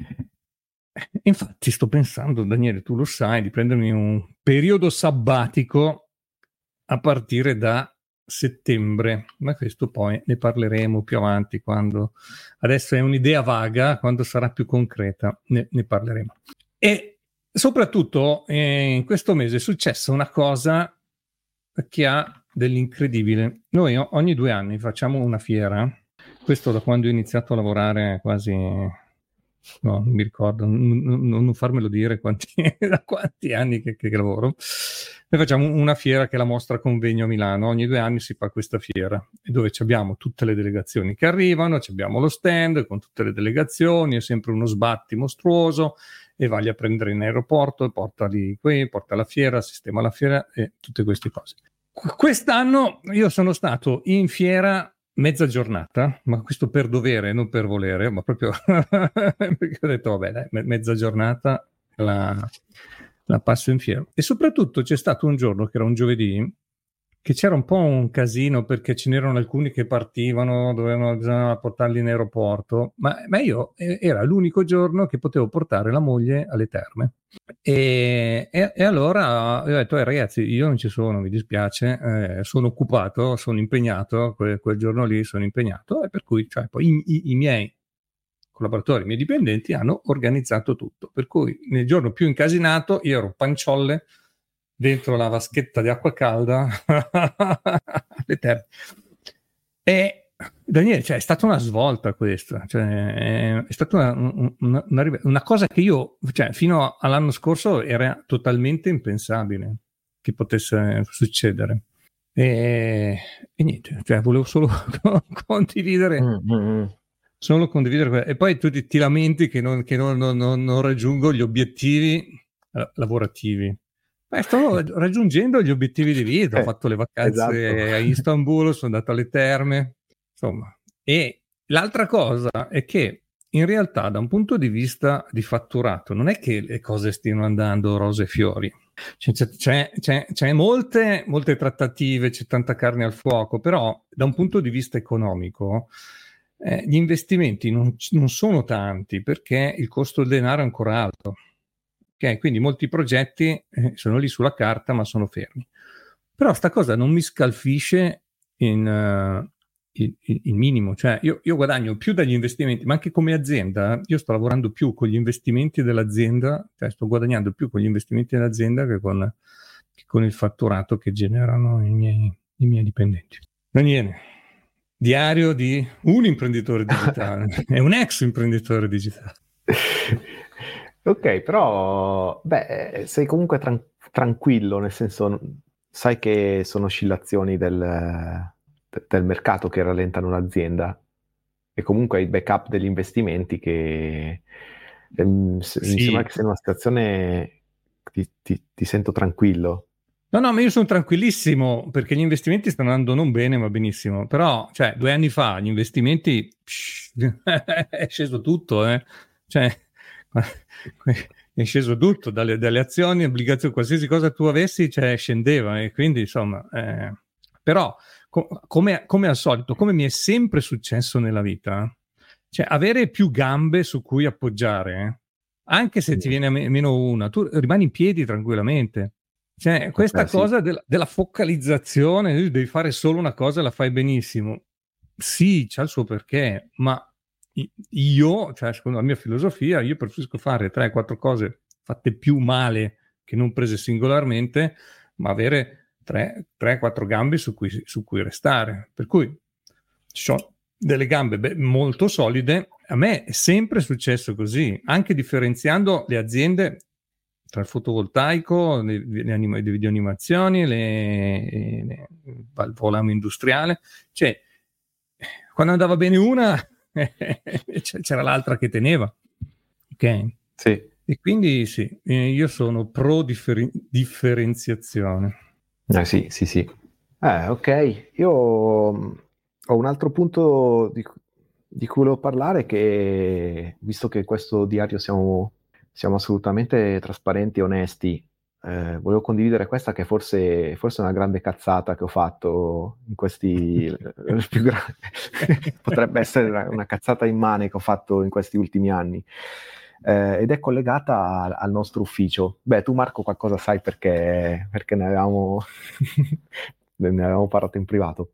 Infatti sto pensando, Daniele, tu lo sai, di prendermi un periodo sabbatico a partire da settembre, ma questo poi ne parleremo più avanti, quando adesso è un'idea vaga, quando sarà più concreta ne, ne parleremo. E soprattutto eh, in questo mese è successa una cosa che ha dell'incredibile. Noi ogni due anni facciamo una fiera, questo da quando ho iniziato a lavorare quasi, no, non mi ricordo, non, non farmelo dire quanti, da quanti anni che, che lavoro. Noi facciamo una fiera che è la Mostra Convegno a Milano, ogni due anni si fa questa fiera, dove abbiamo tutte le delegazioni che arrivano, abbiamo lo stand con tutte le delegazioni, è sempre uno sbatti mostruoso, e vai a prendere in aeroporto, portali qui, porta alla fiera, sistema la fiera e tutte queste cose. Quest'anno io sono stato in fiera mezza giornata, ma questo per dovere, non per volere, ma proprio perché ho detto vabbè dai, mezza giornata la, la passo in fiera. E soprattutto c'è stato un giorno che era un giovedì, che c'era un po' un casino perché ce n'erano alcuni che partivano, dovevano, bisognava portarli in aeroporto, ma, ma io era l'unico giorno che potevo portare la moglie alle terme. E, e, e allora ho detto eh, ragazzi, io non ci sono, mi dispiace, eh, sono occupato, sono impegnato, quel, quel giorno lì sono impegnato, e per cui cioè, poi i, i, i miei collaboratori, i miei dipendenti hanno organizzato tutto, per cui nel giorno più incasinato io ero panciolle dentro la vaschetta di acqua calda le terre. E Daniele, cioè, è stata una svolta questa, cioè, è, è stata una, una, una, una cosa che io, cioè, fino all'anno scorso era totalmente impensabile che potesse succedere. E, e niente, cioè, volevo solo condividere, mm-hmm. solo condividere, e poi tu ti, ti lamenti che, non, che non, non, non raggiungo gli obiettivi lavorativi. Beh, sto raggiungendo gli obiettivi di vita, ho fatto le vacanze esatto. a Istanbul, sono andato alle terme, insomma. E l'altra cosa è che in realtà da un punto di vista di fatturato non è che le cose stiano andando rose e fiori. C'è, c'è, c'è, c'è molte, molte trattative, c'è tanta carne al fuoco, però da un punto di vista economico eh, gli investimenti non, non sono tanti perché il costo del denaro è ancora alto. Okay, quindi molti progetti eh, sono lì sulla carta ma sono fermi. Però sta cosa non mi scalfisce in, uh, il, il, il minimo, cioè io, io guadagno più dagli investimenti, ma anche come azienda, io sto lavorando più con gli investimenti dell'azienda, cioè sto guadagnando più con gli investimenti dell'azienda che con, che con il fatturato che generano i miei, i miei dipendenti. Daniele, diario di un imprenditore digitale, è un ex imprenditore digitale. Ok, però beh, sei comunque tran- tranquillo, nel senso, sai che sono oscillazioni del, del mercato che rallentano un'azienda e comunque hai il backup degli investimenti che ehm, se- mi Sì. sembra che sia in una situazione ti, ti- ti sento tranquillo. No, no, ma io sono tranquillissimo perché gli investimenti stanno andando non bene, ma benissimo. Però, cioè, due anni fa gli investimenti psh, è sceso tutto, eh. Cioè, è sceso tutto, dalle, dalle azioni, obbligazioni, qualsiasi cosa tu avessi, cioè, scendeva. E quindi, insomma, eh. Però, co- come, come al solito, come mi è sempre successo nella vita, cioè, avere più gambe su cui appoggiare, eh, anche se ti viene a me- meno una, tu rimani in piedi tranquillamente. Cioè, questa Eh, sì. cosa del- della focalizzazione, tu devi fare solo una cosa e la fai benissimo. Sì, c'ha il suo perché, ma i- io, cioè, secondo la mia filosofia, io preferisco fare tre quattro cose fatte più male che non prese singolarmente, ma avere tre quattro gambe su cui, su cui restare. Per cui ci sono delle gambe be- molto solide. A me è sempre successo così, anche differenziando le aziende tra il fotovoltaico, le, le, anima, le videoanimazioni, le, le, il volano industriale. Cioè, quando andava bene una, c'era l'altra che teneva. Ok? Sì. E quindi sì, io sono pro differen- differenziazione. Eh, sì, sì, sì. Eh, ok, io mh, ho un altro punto di, di cui volevo parlare che, visto che questo diario siamo, siamo assolutamente trasparenti e onesti, eh, volevo condividere questa che forse, forse è una grande cazzata che ho fatto in questi... eh, più gra- potrebbe essere una, una cazzata immane che ho fatto in questi ultimi anni. Eh, ed è collegata al, al nostro ufficio. Beh, tu Marco qualcosa sai perché, perché ne avevamo, ne avevamo parlato in privato.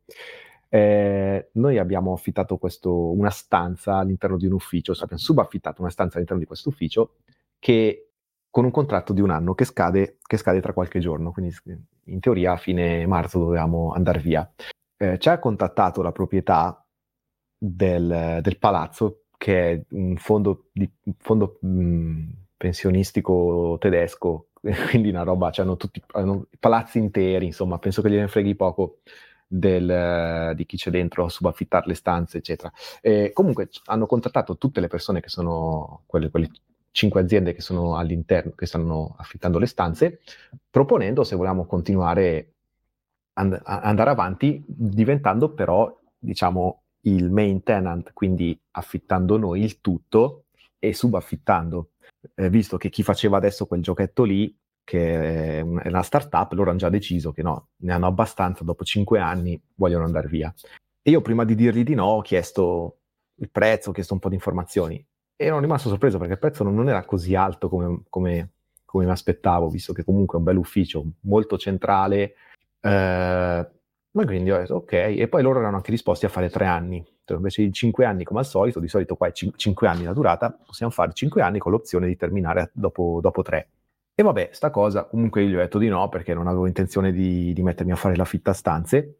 Eh, noi abbiamo affittato questo, una stanza all'interno di un ufficio, cioè abbiamo subaffittato una stanza all'interno di questo ufficio che con un contratto di un anno che scade, che scade tra qualche giorno, quindi in teoria a fine marzo dovevamo andare via. Eh, ci ha contattato la proprietà del, del palazzo, che è un fondo, di, un fondo mh, pensionistico tedesco, quindi una roba, cioè hanno tutti hanno palazzi interi, insomma, penso che gliene freghi poco del, di chi c'è dentro a subaffittar le stanze, eccetera. E comunque hanno contattato tutte le persone che sono quelle, quelle cinque aziende che sono all'interno, che stanno affittando le stanze, proponendo se volevamo continuare and- andare avanti, diventando però, diciamo, il main tenant, quindi affittando noi il tutto e subaffittando, eh, visto che chi faceva adesso quel giochetto lì, che è una startup, loro hanno già deciso che no, ne hanno abbastanza, dopo cinque anni vogliono andare via. E io prima di dirgli di no ho chiesto il prezzo, ho chiesto un po' di informazioni e ero rimasto sorpreso perché il prezzo non, non era così alto come, come, come mi aspettavo, visto che comunque è un bel ufficio, molto centrale. Eh, ma quindi ho detto ok, e poi loro erano anche disposti a fare tre anni, cioè, invece di cinque anni come al solito, di solito qua è cin- cinque anni la durata, possiamo fare cinque anni con l'opzione di terminare dopo, dopo tre. E vabbè, sta cosa, comunque io gli ho detto di no perché non avevo intenzione di, di mettermi a fare la fitta stanze,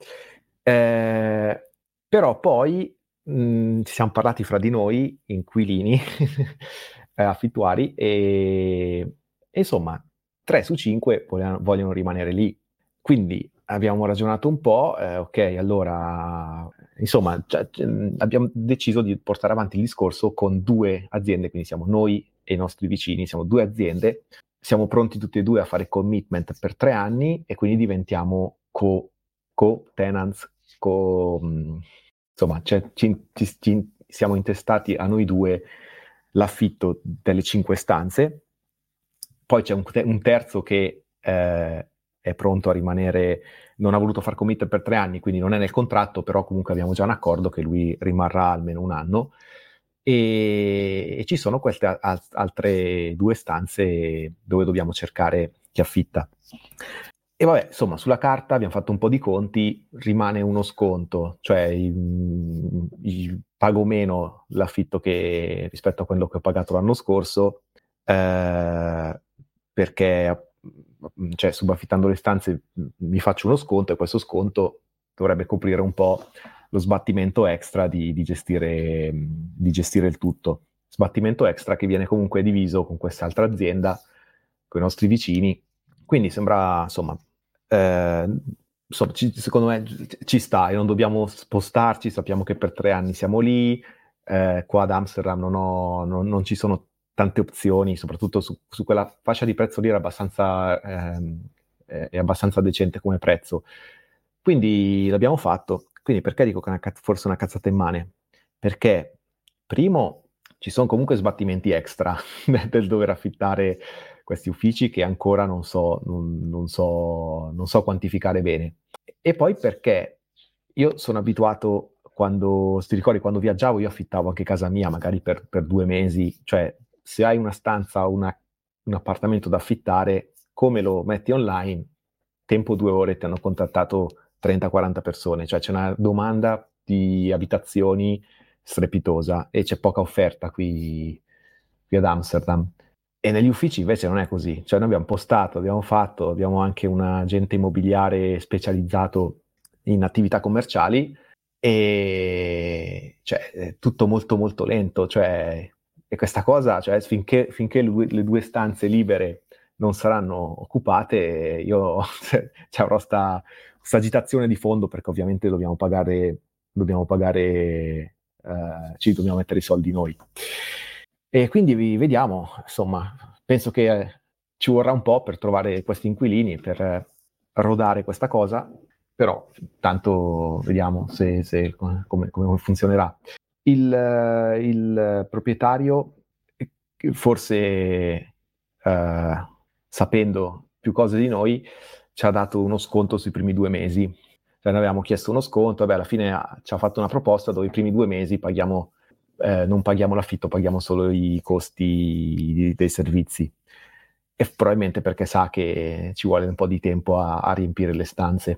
eh, però poi mh, ci siamo parlati fra di noi, inquilini, eh, affittuari, e, e insomma, tre su cinque vogliono, vogliono rimanere lì. Quindi abbiamo ragionato un po', eh, ok, allora, insomma, cioè, mh, abbiamo deciso di portare avanti il discorso con due aziende, quindi siamo noi e i nostri vicini, siamo due aziende, siamo pronti tutti e due a fare commitment per tre anni e quindi diventiamo co, co-tenants, co, mh, insomma, cioè, ci, ci, ci siamo intestati a noi due l'affitto delle cinque stanze, poi c'è un, te- un terzo che eh, è pronto a rimanere, non ha voluto far commit per tre anni, quindi non è nel contratto, però comunque abbiamo già un accordo che lui rimarrà almeno un anno, e, e ci sono queste a- altre due stanze dove dobbiamo cercare chi affitta. E vabbè, insomma, sulla carta abbiamo fatto un po' di conti, rimane uno sconto, cioè il, il- pago meno l'affitto che, rispetto a quello che ho pagato l'anno scorso, eh, perché cioè, subaffittando le stanze mi faccio uno sconto e questo sconto dovrebbe coprire un po' lo sbattimento extra di, di gestire, di gestire il tutto. Sbattimento extra che viene comunque diviso con quest'altra azienda, con i nostri vicini, quindi sembra, insomma, eh, insomma, ci- secondo me ci sta e non dobbiamo spostarci, sappiamo che per tre anni siamo lì, eh, qua ad Amsterdam non, ho- non- non ci sono tante opzioni, soprattutto su, su quella fascia di prezzo lì era abbastanza, ehm, è è abbastanza decente come prezzo. Quindi l'abbiamo fatto. Quindi perché dico che è una cazz- forse una cazzata in mane? Perché primo ci sono comunque sbattimenti extra del dover affittare questi uffici che ancora non so, non, non so, non so quantificare bene. E poi perché io sono abituato, quando, ti ricordi, quando viaggiavo io affittavo anche casa mia, magari per, per due mesi, cioè se hai una stanza o una- un appartamento da affittare, come lo metti online, tempo due ore ti hanno contattato trenta quaranta persone, cioè c'è una domanda di abitazioni strepitosa e c'è poca offerta qui, qui ad Amsterdam. E negli uffici invece non è così, cioè noi abbiamo postato, abbiamo fatto, abbiamo anche un agente immobiliare specializzato in attività commerciali e cioè, è tutto molto molto lento, cioè, e questa cosa, cioè, finché, finché le, due, le due stanze libere non saranno occupate, io ci avrò sta, sta agitazione di fondo perché ovviamente dobbiamo pagare, dobbiamo pagare, eh, ci dobbiamo mettere i soldi noi. E quindi vi vediamo, insomma, penso che eh, ci vorrà un po' per trovare questi inquilini, per eh, rodare questa cosa, però tanto vediamo se, se- come, come funzionerà. Il, eh, il proprietario, eh, forse eh, sapendo più cose di noi, ci ha dato uno sconto sui primi due mesi. Cioè, noi avevamo chiesto uno sconto, vabbè, alla fine ha- ci ha fatto una proposta dove i primi due mesi paghiamo, eh, non paghiamo l'affitto, paghiamo solo i costi dei servizi. E probabilmente perché sa che ci vuole un po' di tempo a, a riempire le stanze.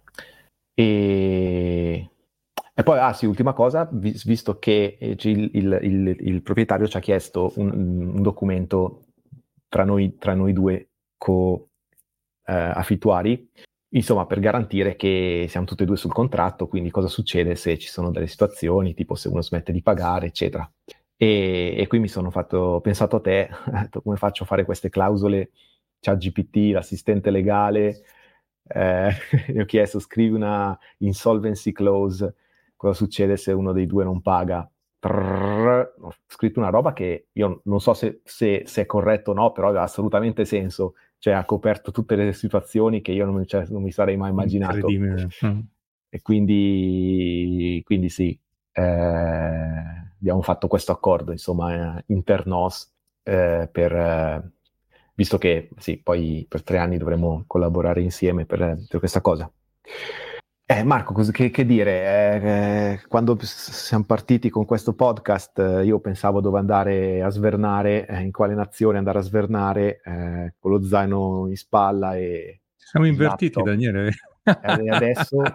E, e poi, ah sì, ultima cosa, vis- visto che eh, il, il- il- il proprietario ci ha chiesto un, un documento tra noi, tra noi due co-affittuari, insomma, per garantire che siamo tutti e due sul contratto, quindi cosa succede se ci sono delle situazioni, tipo se uno smette di pagare, eccetera. E, e qui mi sono fatto, ho pensato a te, ho detto, come faccio a fare queste clausole, ChatGPT, l'assistente legale, eh, gli ho chiesto scrivi una insolvency clause, cosa succede se uno dei due non paga. Trrr, ho scritto una roba che io non so se, se- se è corretto o no, però aveva assolutamente senso, cioè ha coperto tutte le situazioni che io non, cioè, non mi sarei mai immaginato. Incredibile. Mm. E quindi, quindi sì, eh, abbiamo fatto questo accordo, insomma, eh, inter nos, eh, per, eh, visto che sì, poi per tre anni dovremo collaborare insieme per, per questa cosa. Eh, Marco, cos- che, che dire? Eh, eh, quando s- siamo partiti con questo podcast, eh, io pensavo dove andare a svernare, eh, in quale nazione andare a svernare, eh, con lo zaino in spalla e Siamo il invertiti, laptop. Daniele. E adesso,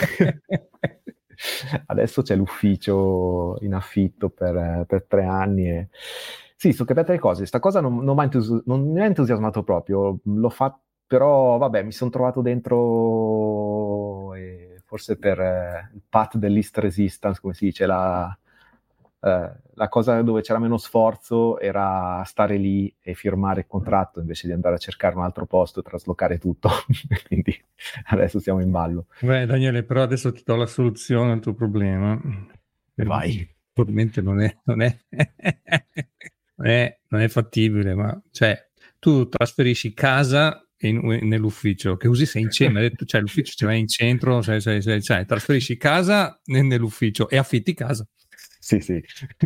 adesso c'è l'ufficio in affitto per, per tre anni. E... Sì, sono capite le cose. Sta cosa non, non mi ha entusi- non mi ha entusiasmato proprio. L'ho fatto, però vabbè, mi sono trovato dentro, e forse per eh, il path del least resistance, come si dice, la, eh, la cosa dove c'era meno sforzo era stare lì e firmare il contratto invece di andare a cercare un altro posto e traslocare tutto. Quindi adesso siamo in ballo. Beh, Daniele, però adesso ti do la soluzione al tuo problema. Vai. Probabilmente non è, non è, non è, non è fattibile, ma cioè, tu trasferisci casa in- nell'ufficio, che così sei in centro, hai detto, cioè l'ufficio ce l'hai in centro, sei, sei, sei, cioè, trasferisci casa ne- nell'ufficio e affitti casa. Sì, sì.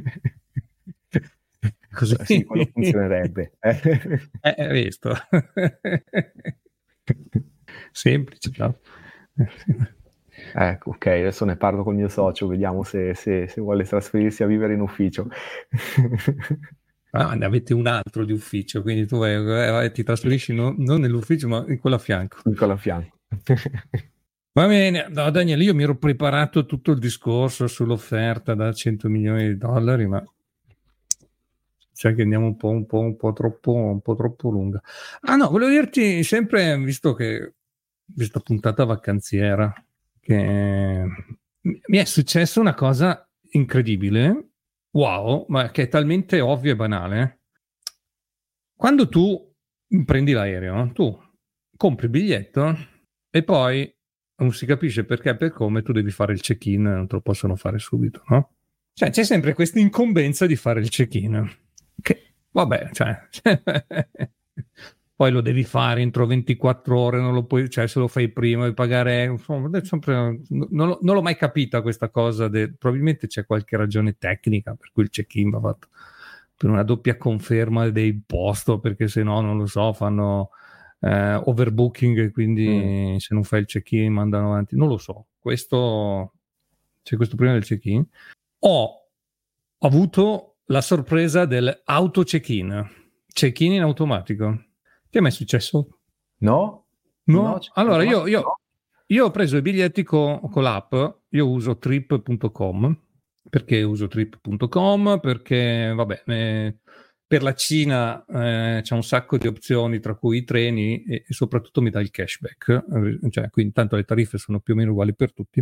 Così. Sì, quello funzionerebbe. Eh, hai visto? Semplice, no? Ecco, ok, adesso ne parlo con il mio socio, vediamo se, se, se vuole trasferirsi a vivere in ufficio. Ah, ne avete un altro di ufficio, quindi tu vai, vai, ti trasferisci no, non nell'ufficio, ma in quello a fianco. In quello a fianco. Va bene, no, Daniele, io mi ero preparato tutto il discorso sull'offerta da cento milioni di dollari, ma sai che andiamo un po', un po', un po' troppo, un po' troppo lunga. Ah no, volevo dirti sempre, visto che questa puntata vacanziera, che mi è successa una cosa incredibile, wow, ma che è talmente ovvia e banale. Quando tu prendi l'aereo, tu compri il biglietto e poi non si capisce perché e per come tu devi fare il check-in, non te lo possono fare subito, no? Cioè c'è sempre questa incombenza di fare il check-in, che vabbè, cioè poi lo devi fare entro ventiquattro ore, non lo puoi, cioè se lo fai prima devi pagare, insomma, sempre, non, non, non l'ho mai capita questa cosa, de, probabilmente c'è qualche ragione tecnica per cui il check-in va fatto per una doppia conferma dei posto, perché se no, non lo so, fanno eh, overbooking e quindi mm. se non fai il check-in mandano avanti, non lo so, questo c'è questo prima del check-in. Ho avuto la sorpresa del auto check-in, check-in in automatico. Ti è mai successo? No? No? no allora io, io, no. io ho preso i biglietti con, con l'app, io uso trip punto com. Perché uso trip punto com? Perché, vabbè, eh, per la Cina eh, c'è un sacco di opzioni, tra cui i treni, e, e soprattutto mi dà il cashback, cioè, quindi tanto le tariffe sono più o meno uguali per tutti.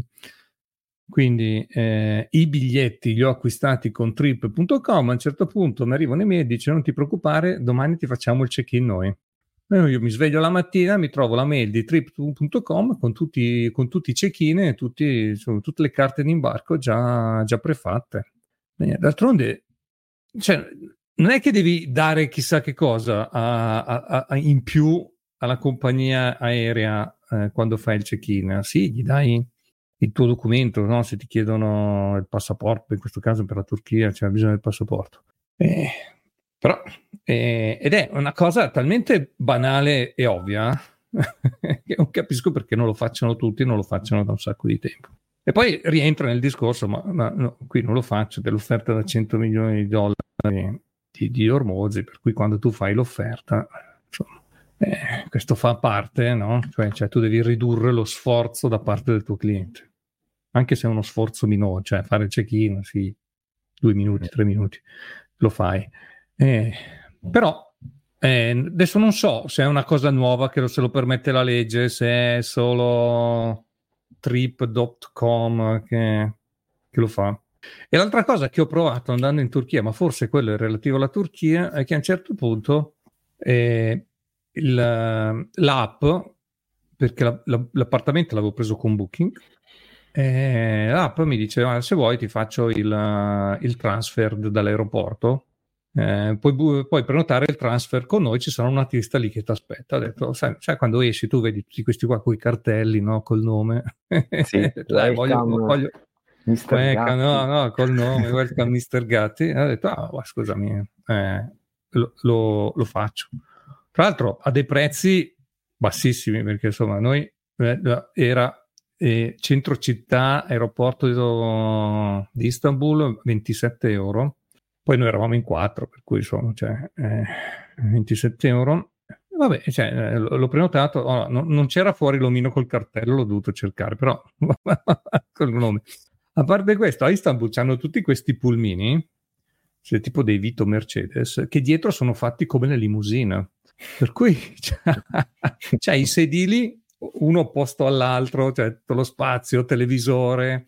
Quindi eh, i biglietti li ho acquistati con trip punto com, a un certo punto mi arrivano i miei e dicono non ti preoccupare, domani ti facciamo il check-in noi. Io mi sveglio la mattina, mi trovo la mail di trip punto com con tutti, con tutti i check-in e tutti, insomma, tutte le carte d'imbarco già, già prefatte. D'altronde, cioè, non è che devi dare chissà che cosa a, a, a, in più alla compagnia aerea eh, quando fai il check-in. Sì, gli dai il tuo documento, no? Se ti chiedono il passaporto, in questo caso per la Turchia c'è bisogno del passaporto. Eh, però, eh, ed è una cosa talmente banale e ovvia che non capisco perché non lo facciano tutti, non lo facciano da un sacco di tempo. E poi rientra nel discorso, ma, ma no, qui non lo faccio, dell'offerta da cento milioni di dollari di, di Ormozi, per cui quando tu fai l'offerta, insomma, eh, questo fa parte, no? Cioè, cioè tu devi ridurre lo sforzo da parte del tuo cliente, anche se è uno sforzo minore, cioè fare il check-in, sì, due minuti, tre minuti, lo fai. Eh, però eh, adesso non so se è una cosa nuova che se lo permette la legge, se è solo trip punto com che, che lo fa. E l'altra cosa che ho provato andando in Turchia, ma forse quello è relativo alla Turchia, è che a un certo punto eh, il, l'app, perché la, la, l'appartamento l'avevo preso con Booking, eh, l'app mi diceva se vuoi ti faccio il, il transfer dall'aeroporto. Eh, puoi, puoi prenotare il transfer con noi, ci sarà un artista lì che ti aspetta. Ho detto, sai, sai quando esci tu vedi tutti questi qua con i cartelli, no, col nome. Sì, Dai, voglio, voglio mister welcome, no, no, col nome, welcome mister Gatti. E ho detto, ah, oh, scusami, eh, lo, lo, lo faccio. Tra l'altro a dei prezzi bassissimi, perché insomma noi eh, era eh, centro città, aeroporto di, di Istanbul, ventisette euro. Poi noi eravamo in quattro, per cui insomma, cioè, eh, ventisette euro. Vabbè, cioè, l'ho prenotato, oh, no, non c'era fuori l'omino col cartello, l'ho dovuto cercare, però col nome. A parte questo, a Istanbul c'hanno tutti questi pulmini, cioè tipo dei Vito Mercedes, che dietro sono fatti come le limousine. Per cui c'è, c'è i sedili, uno opposto all'altro, cioè tutto lo spazio, televisore.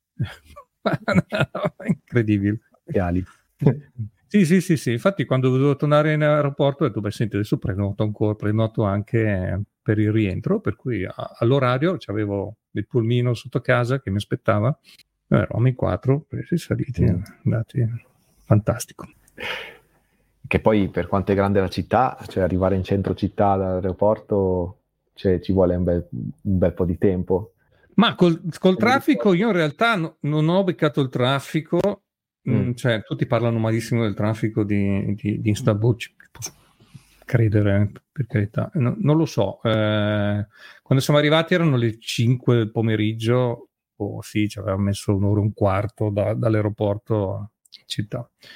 Incredibile. Sì, sì, sì, sì. Infatti quando dovevo tornare in aeroporto ho detto, beh, senti, adesso prenoto ancora, prenoto anche per il rientro, per cui a, all'orario c'avevo il pulmino sotto casa che mi aspettava. Noi eravamo in quattro, presi, saliti, mm. andati. Fantastico. Che poi per quanto è grande la città, cioè arrivare in centro città dall'aeroporto, cioè, ci vuole un bel, un bel po' di tempo. Ma col, col traffico io in realtà no, non ho beccato il traffico, mm. cioè tutti parlano malissimo del traffico di, di, di Istanbul, posso credere, per carità, no, non lo so. Eh, quando siamo arrivati erano le cinque del pomeriggio, o oh, sì, ci aveva messo un'ora e un quarto da, dall'aeroporto in città.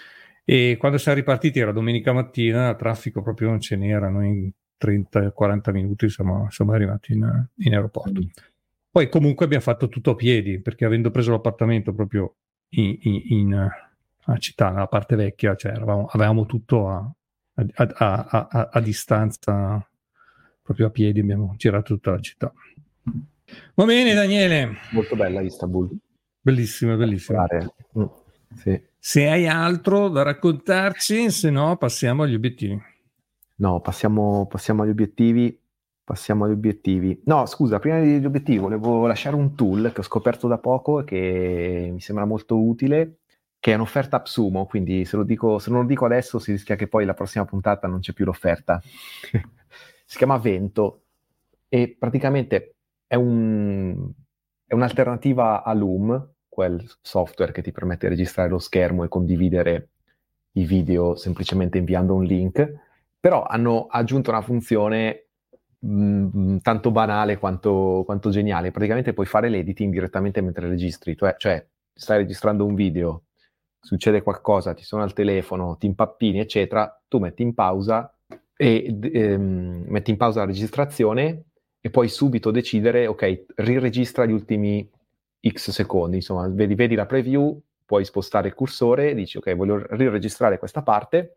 E quando siamo ripartiti era domenica mattina, traffico proprio non ce n'era, noi in trenta quaranta minuti siamo, siamo arrivati in, in aeroporto. Poi comunque abbiamo fatto tutto a piedi, perché avendo preso l'appartamento proprio in, in, in a città, nella parte vecchia, cioè eravamo, avevamo tutto a, a, a, a, a distanza, proprio a piedi abbiamo girato tutta la città. Va bene Daniele. Molto bella Istanbul. Bellissima, bellissima. Mm, sì. Se hai altro da raccontarci, se no passiamo agli obiettivi. No, passiamo, passiamo agli obiettivi. Passiamo agli obiettivi. No, scusa, prima degli obiettivi volevo lasciare un tool che ho scoperto da poco e che mi sembra molto utile, che è un'offerta AppSumo, quindi se lo dico, se non lo dico adesso si rischia che poi la prossima puntata non c'è più l'offerta. Si chiama Vento e praticamente è, un, è un'alternativa a Loom, quel software che ti permette di registrare lo schermo e condividere i video semplicemente inviando un link, però hanno aggiunto una funzione mh, tanto banale quanto, quanto geniale. Praticamente puoi fare l'editing direttamente mentre registri, cioè, cioè stai registrando un video, succede qualcosa, ti suona il telefono, ti impappini, eccetera, tu metti in pausa e ehm, metti in pausa la registrazione e puoi subito decidere, ok, riregistra gli ultimi X secondi, insomma, vedi, vedi la preview, puoi spostare il cursore, dici ok, voglio riregistrare questa parte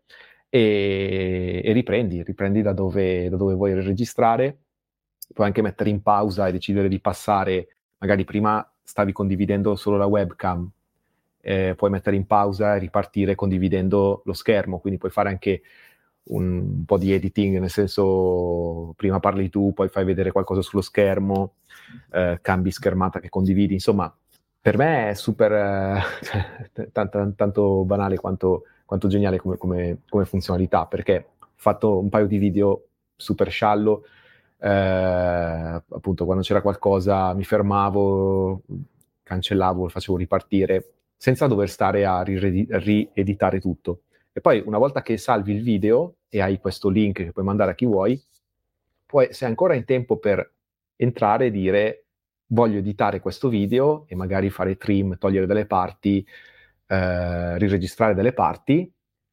e, e riprendi, riprendi da dove, da dove vuoi registrare, puoi anche mettere in pausa e decidere di passare, magari prima stavi condividendo solo la webcam, eh, puoi mettere in pausa e ripartire condividendo lo schermo, quindi puoi fare anche un, un po' di editing, nel senso prima parli tu, poi fai vedere qualcosa sullo schermo, eh, cambi schermata che condividi, insomma per me è super eh, tanto, tanto banale quanto, quanto geniale come, come, come funzionalità, perché ho fatto un paio di video super sciallo, eh, appunto quando c'era qualcosa mi fermavo, cancellavo, facevo ripartire senza dover stare a ri- rieditare tutto. E poi una volta che salvi il video e hai questo link che puoi mandare a chi vuoi, poi sei ancora in tempo per entrare e dire voglio editare questo video e magari fare trim, togliere delle parti, eh, riregistrare delle parti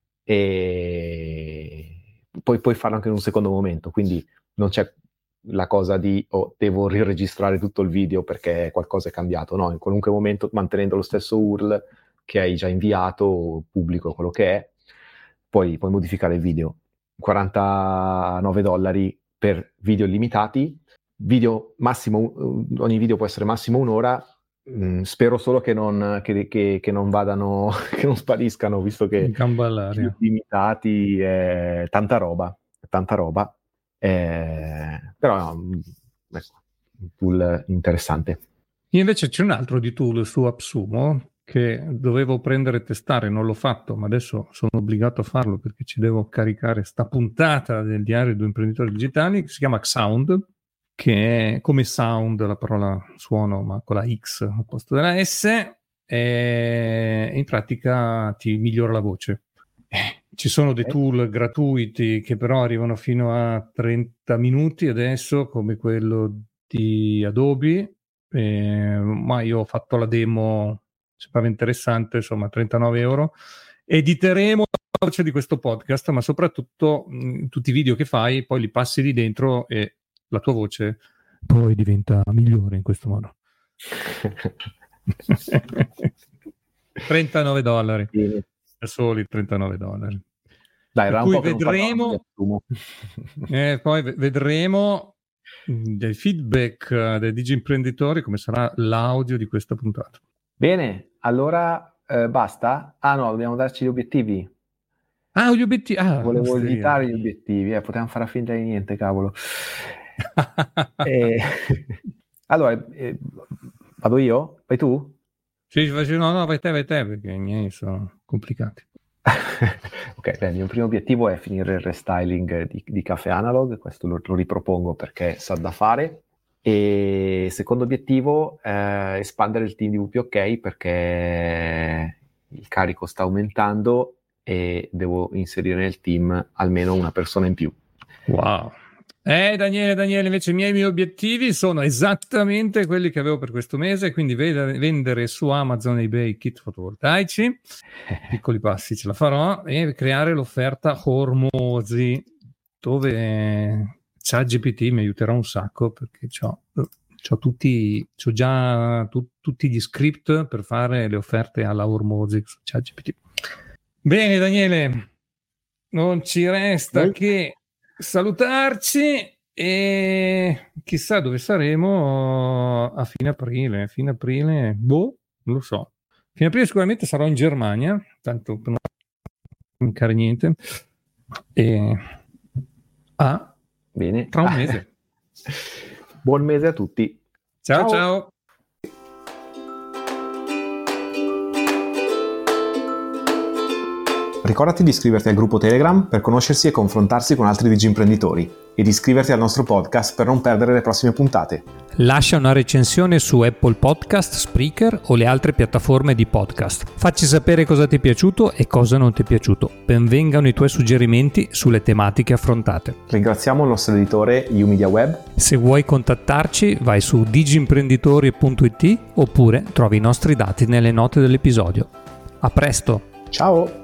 e poi puoi farlo anche in un secondo momento, quindi non c'è la cosa di oh, devo riregistrare tutto il video perché qualcosa è cambiato, no, in qualunque momento mantenendo lo stesso U R L che hai già inviato o pubblico, quello che è, poi puoi modificare il video. quarantanove dollari per video illimitati, video massimo, ogni video può essere massimo un'ora, mm, spero solo che non, che, che, che non vadano, che non spariscano, visto che in gamba all'aria. Limitati è tanta roba, tanta roba, eh, però ecco, un tool interessante. Invece c'è un altro di tool su AppSumo che dovevo prendere e testare, non l'ho fatto, ma adesso sono obbligato a farlo perché ci devo caricare sta puntata del diario dei imprenditori digitali, che si chiama Xound, che è come sound, la parola suono, ma con la X al posto della S, e in pratica ti migliora la voce. Eh, ci sono dei tool gratuiti che però arrivano fino a trenta minuti adesso, come quello di Adobe, eh, ma io ho fatto la demo, sembrava interessante, insomma trentanove euro. Editeremo la voce di questo podcast, ma soprattutto mh, tutti i video che fai poi li passi lì dentro e la tua voce poi diventa migliore in questo modo. trentanove dollari, Sì. soli trentanove dollari. Dai, per era cui un po' vedremo, eh, poi vedremo dei feedback dei digi imprenditori come sarà l'audio di questa puntata. Bene, allora eh, basta? Ah no, dobbiamo darci gli obiettivi. Ah, gli obiettivi. Ah, volevo evitare gli obiettivi, eh, potevamo fare finta di niente, cavolo. e... Allora, eh, vado io? Vai tu? Sì, no, no, vai te, vai te, perché i miei sono complicati. Ok, beh, il mio primo obiettivo è finire il restyling di, di Caffè Analog, questo lo, lo ripropongo perché sa da fare. E secondo obiettivo è espandere il team di W P O K perché il carico sta aumentando e devo inserire nel team almeno una persona in più. Wow, Eh Daniele, Daniele, invece i miei, miei obiettivi sono esattamente quelli che avevo per questo mese, quindi vendere su Amazon e eBay kit fotovoltaici, piccoli passi ce la farò, e creare l'offerta Hormozi, dove ChatGPT mi aiuterà un sacco, perché c'ho, c'ho tutti, c'ho già tu, tutti gli script per fare le offerte alla Hormozi su ChatGPT. Bene Daniele, non ci resta Beh. che salutarci e chissà dove saremo a fine aprile. Fine aprile, boh, non lo so. Fine aprile sicuramente sarò in Germania, tanto per non mancare niente. E ah, bene, tra un mese. Buon mese a tutti. Ciao ciao. ciao. Ricordati di iscriverti al gruppo Telegram per conoscersi e confrontarsi con altri digimprenditori e di iscriverti al nostro podcast per non perdere le prossime puntate. Lascia una recensione su Apple Podcast, Spreaker o le altre piattaforme di podcast. Facci sapere cosa ti è piaciuto e cosa non ti è piaciuto. Benvengano i tuoi suggerimenti sulle tematiche affrontate. Ringraziamo il nostro editore YouMedia Web. Se vuoi contattarci vai su digimprenditori punto it oppure trovi i nostri dati nelle note dell'episodio. A presto! Ciao!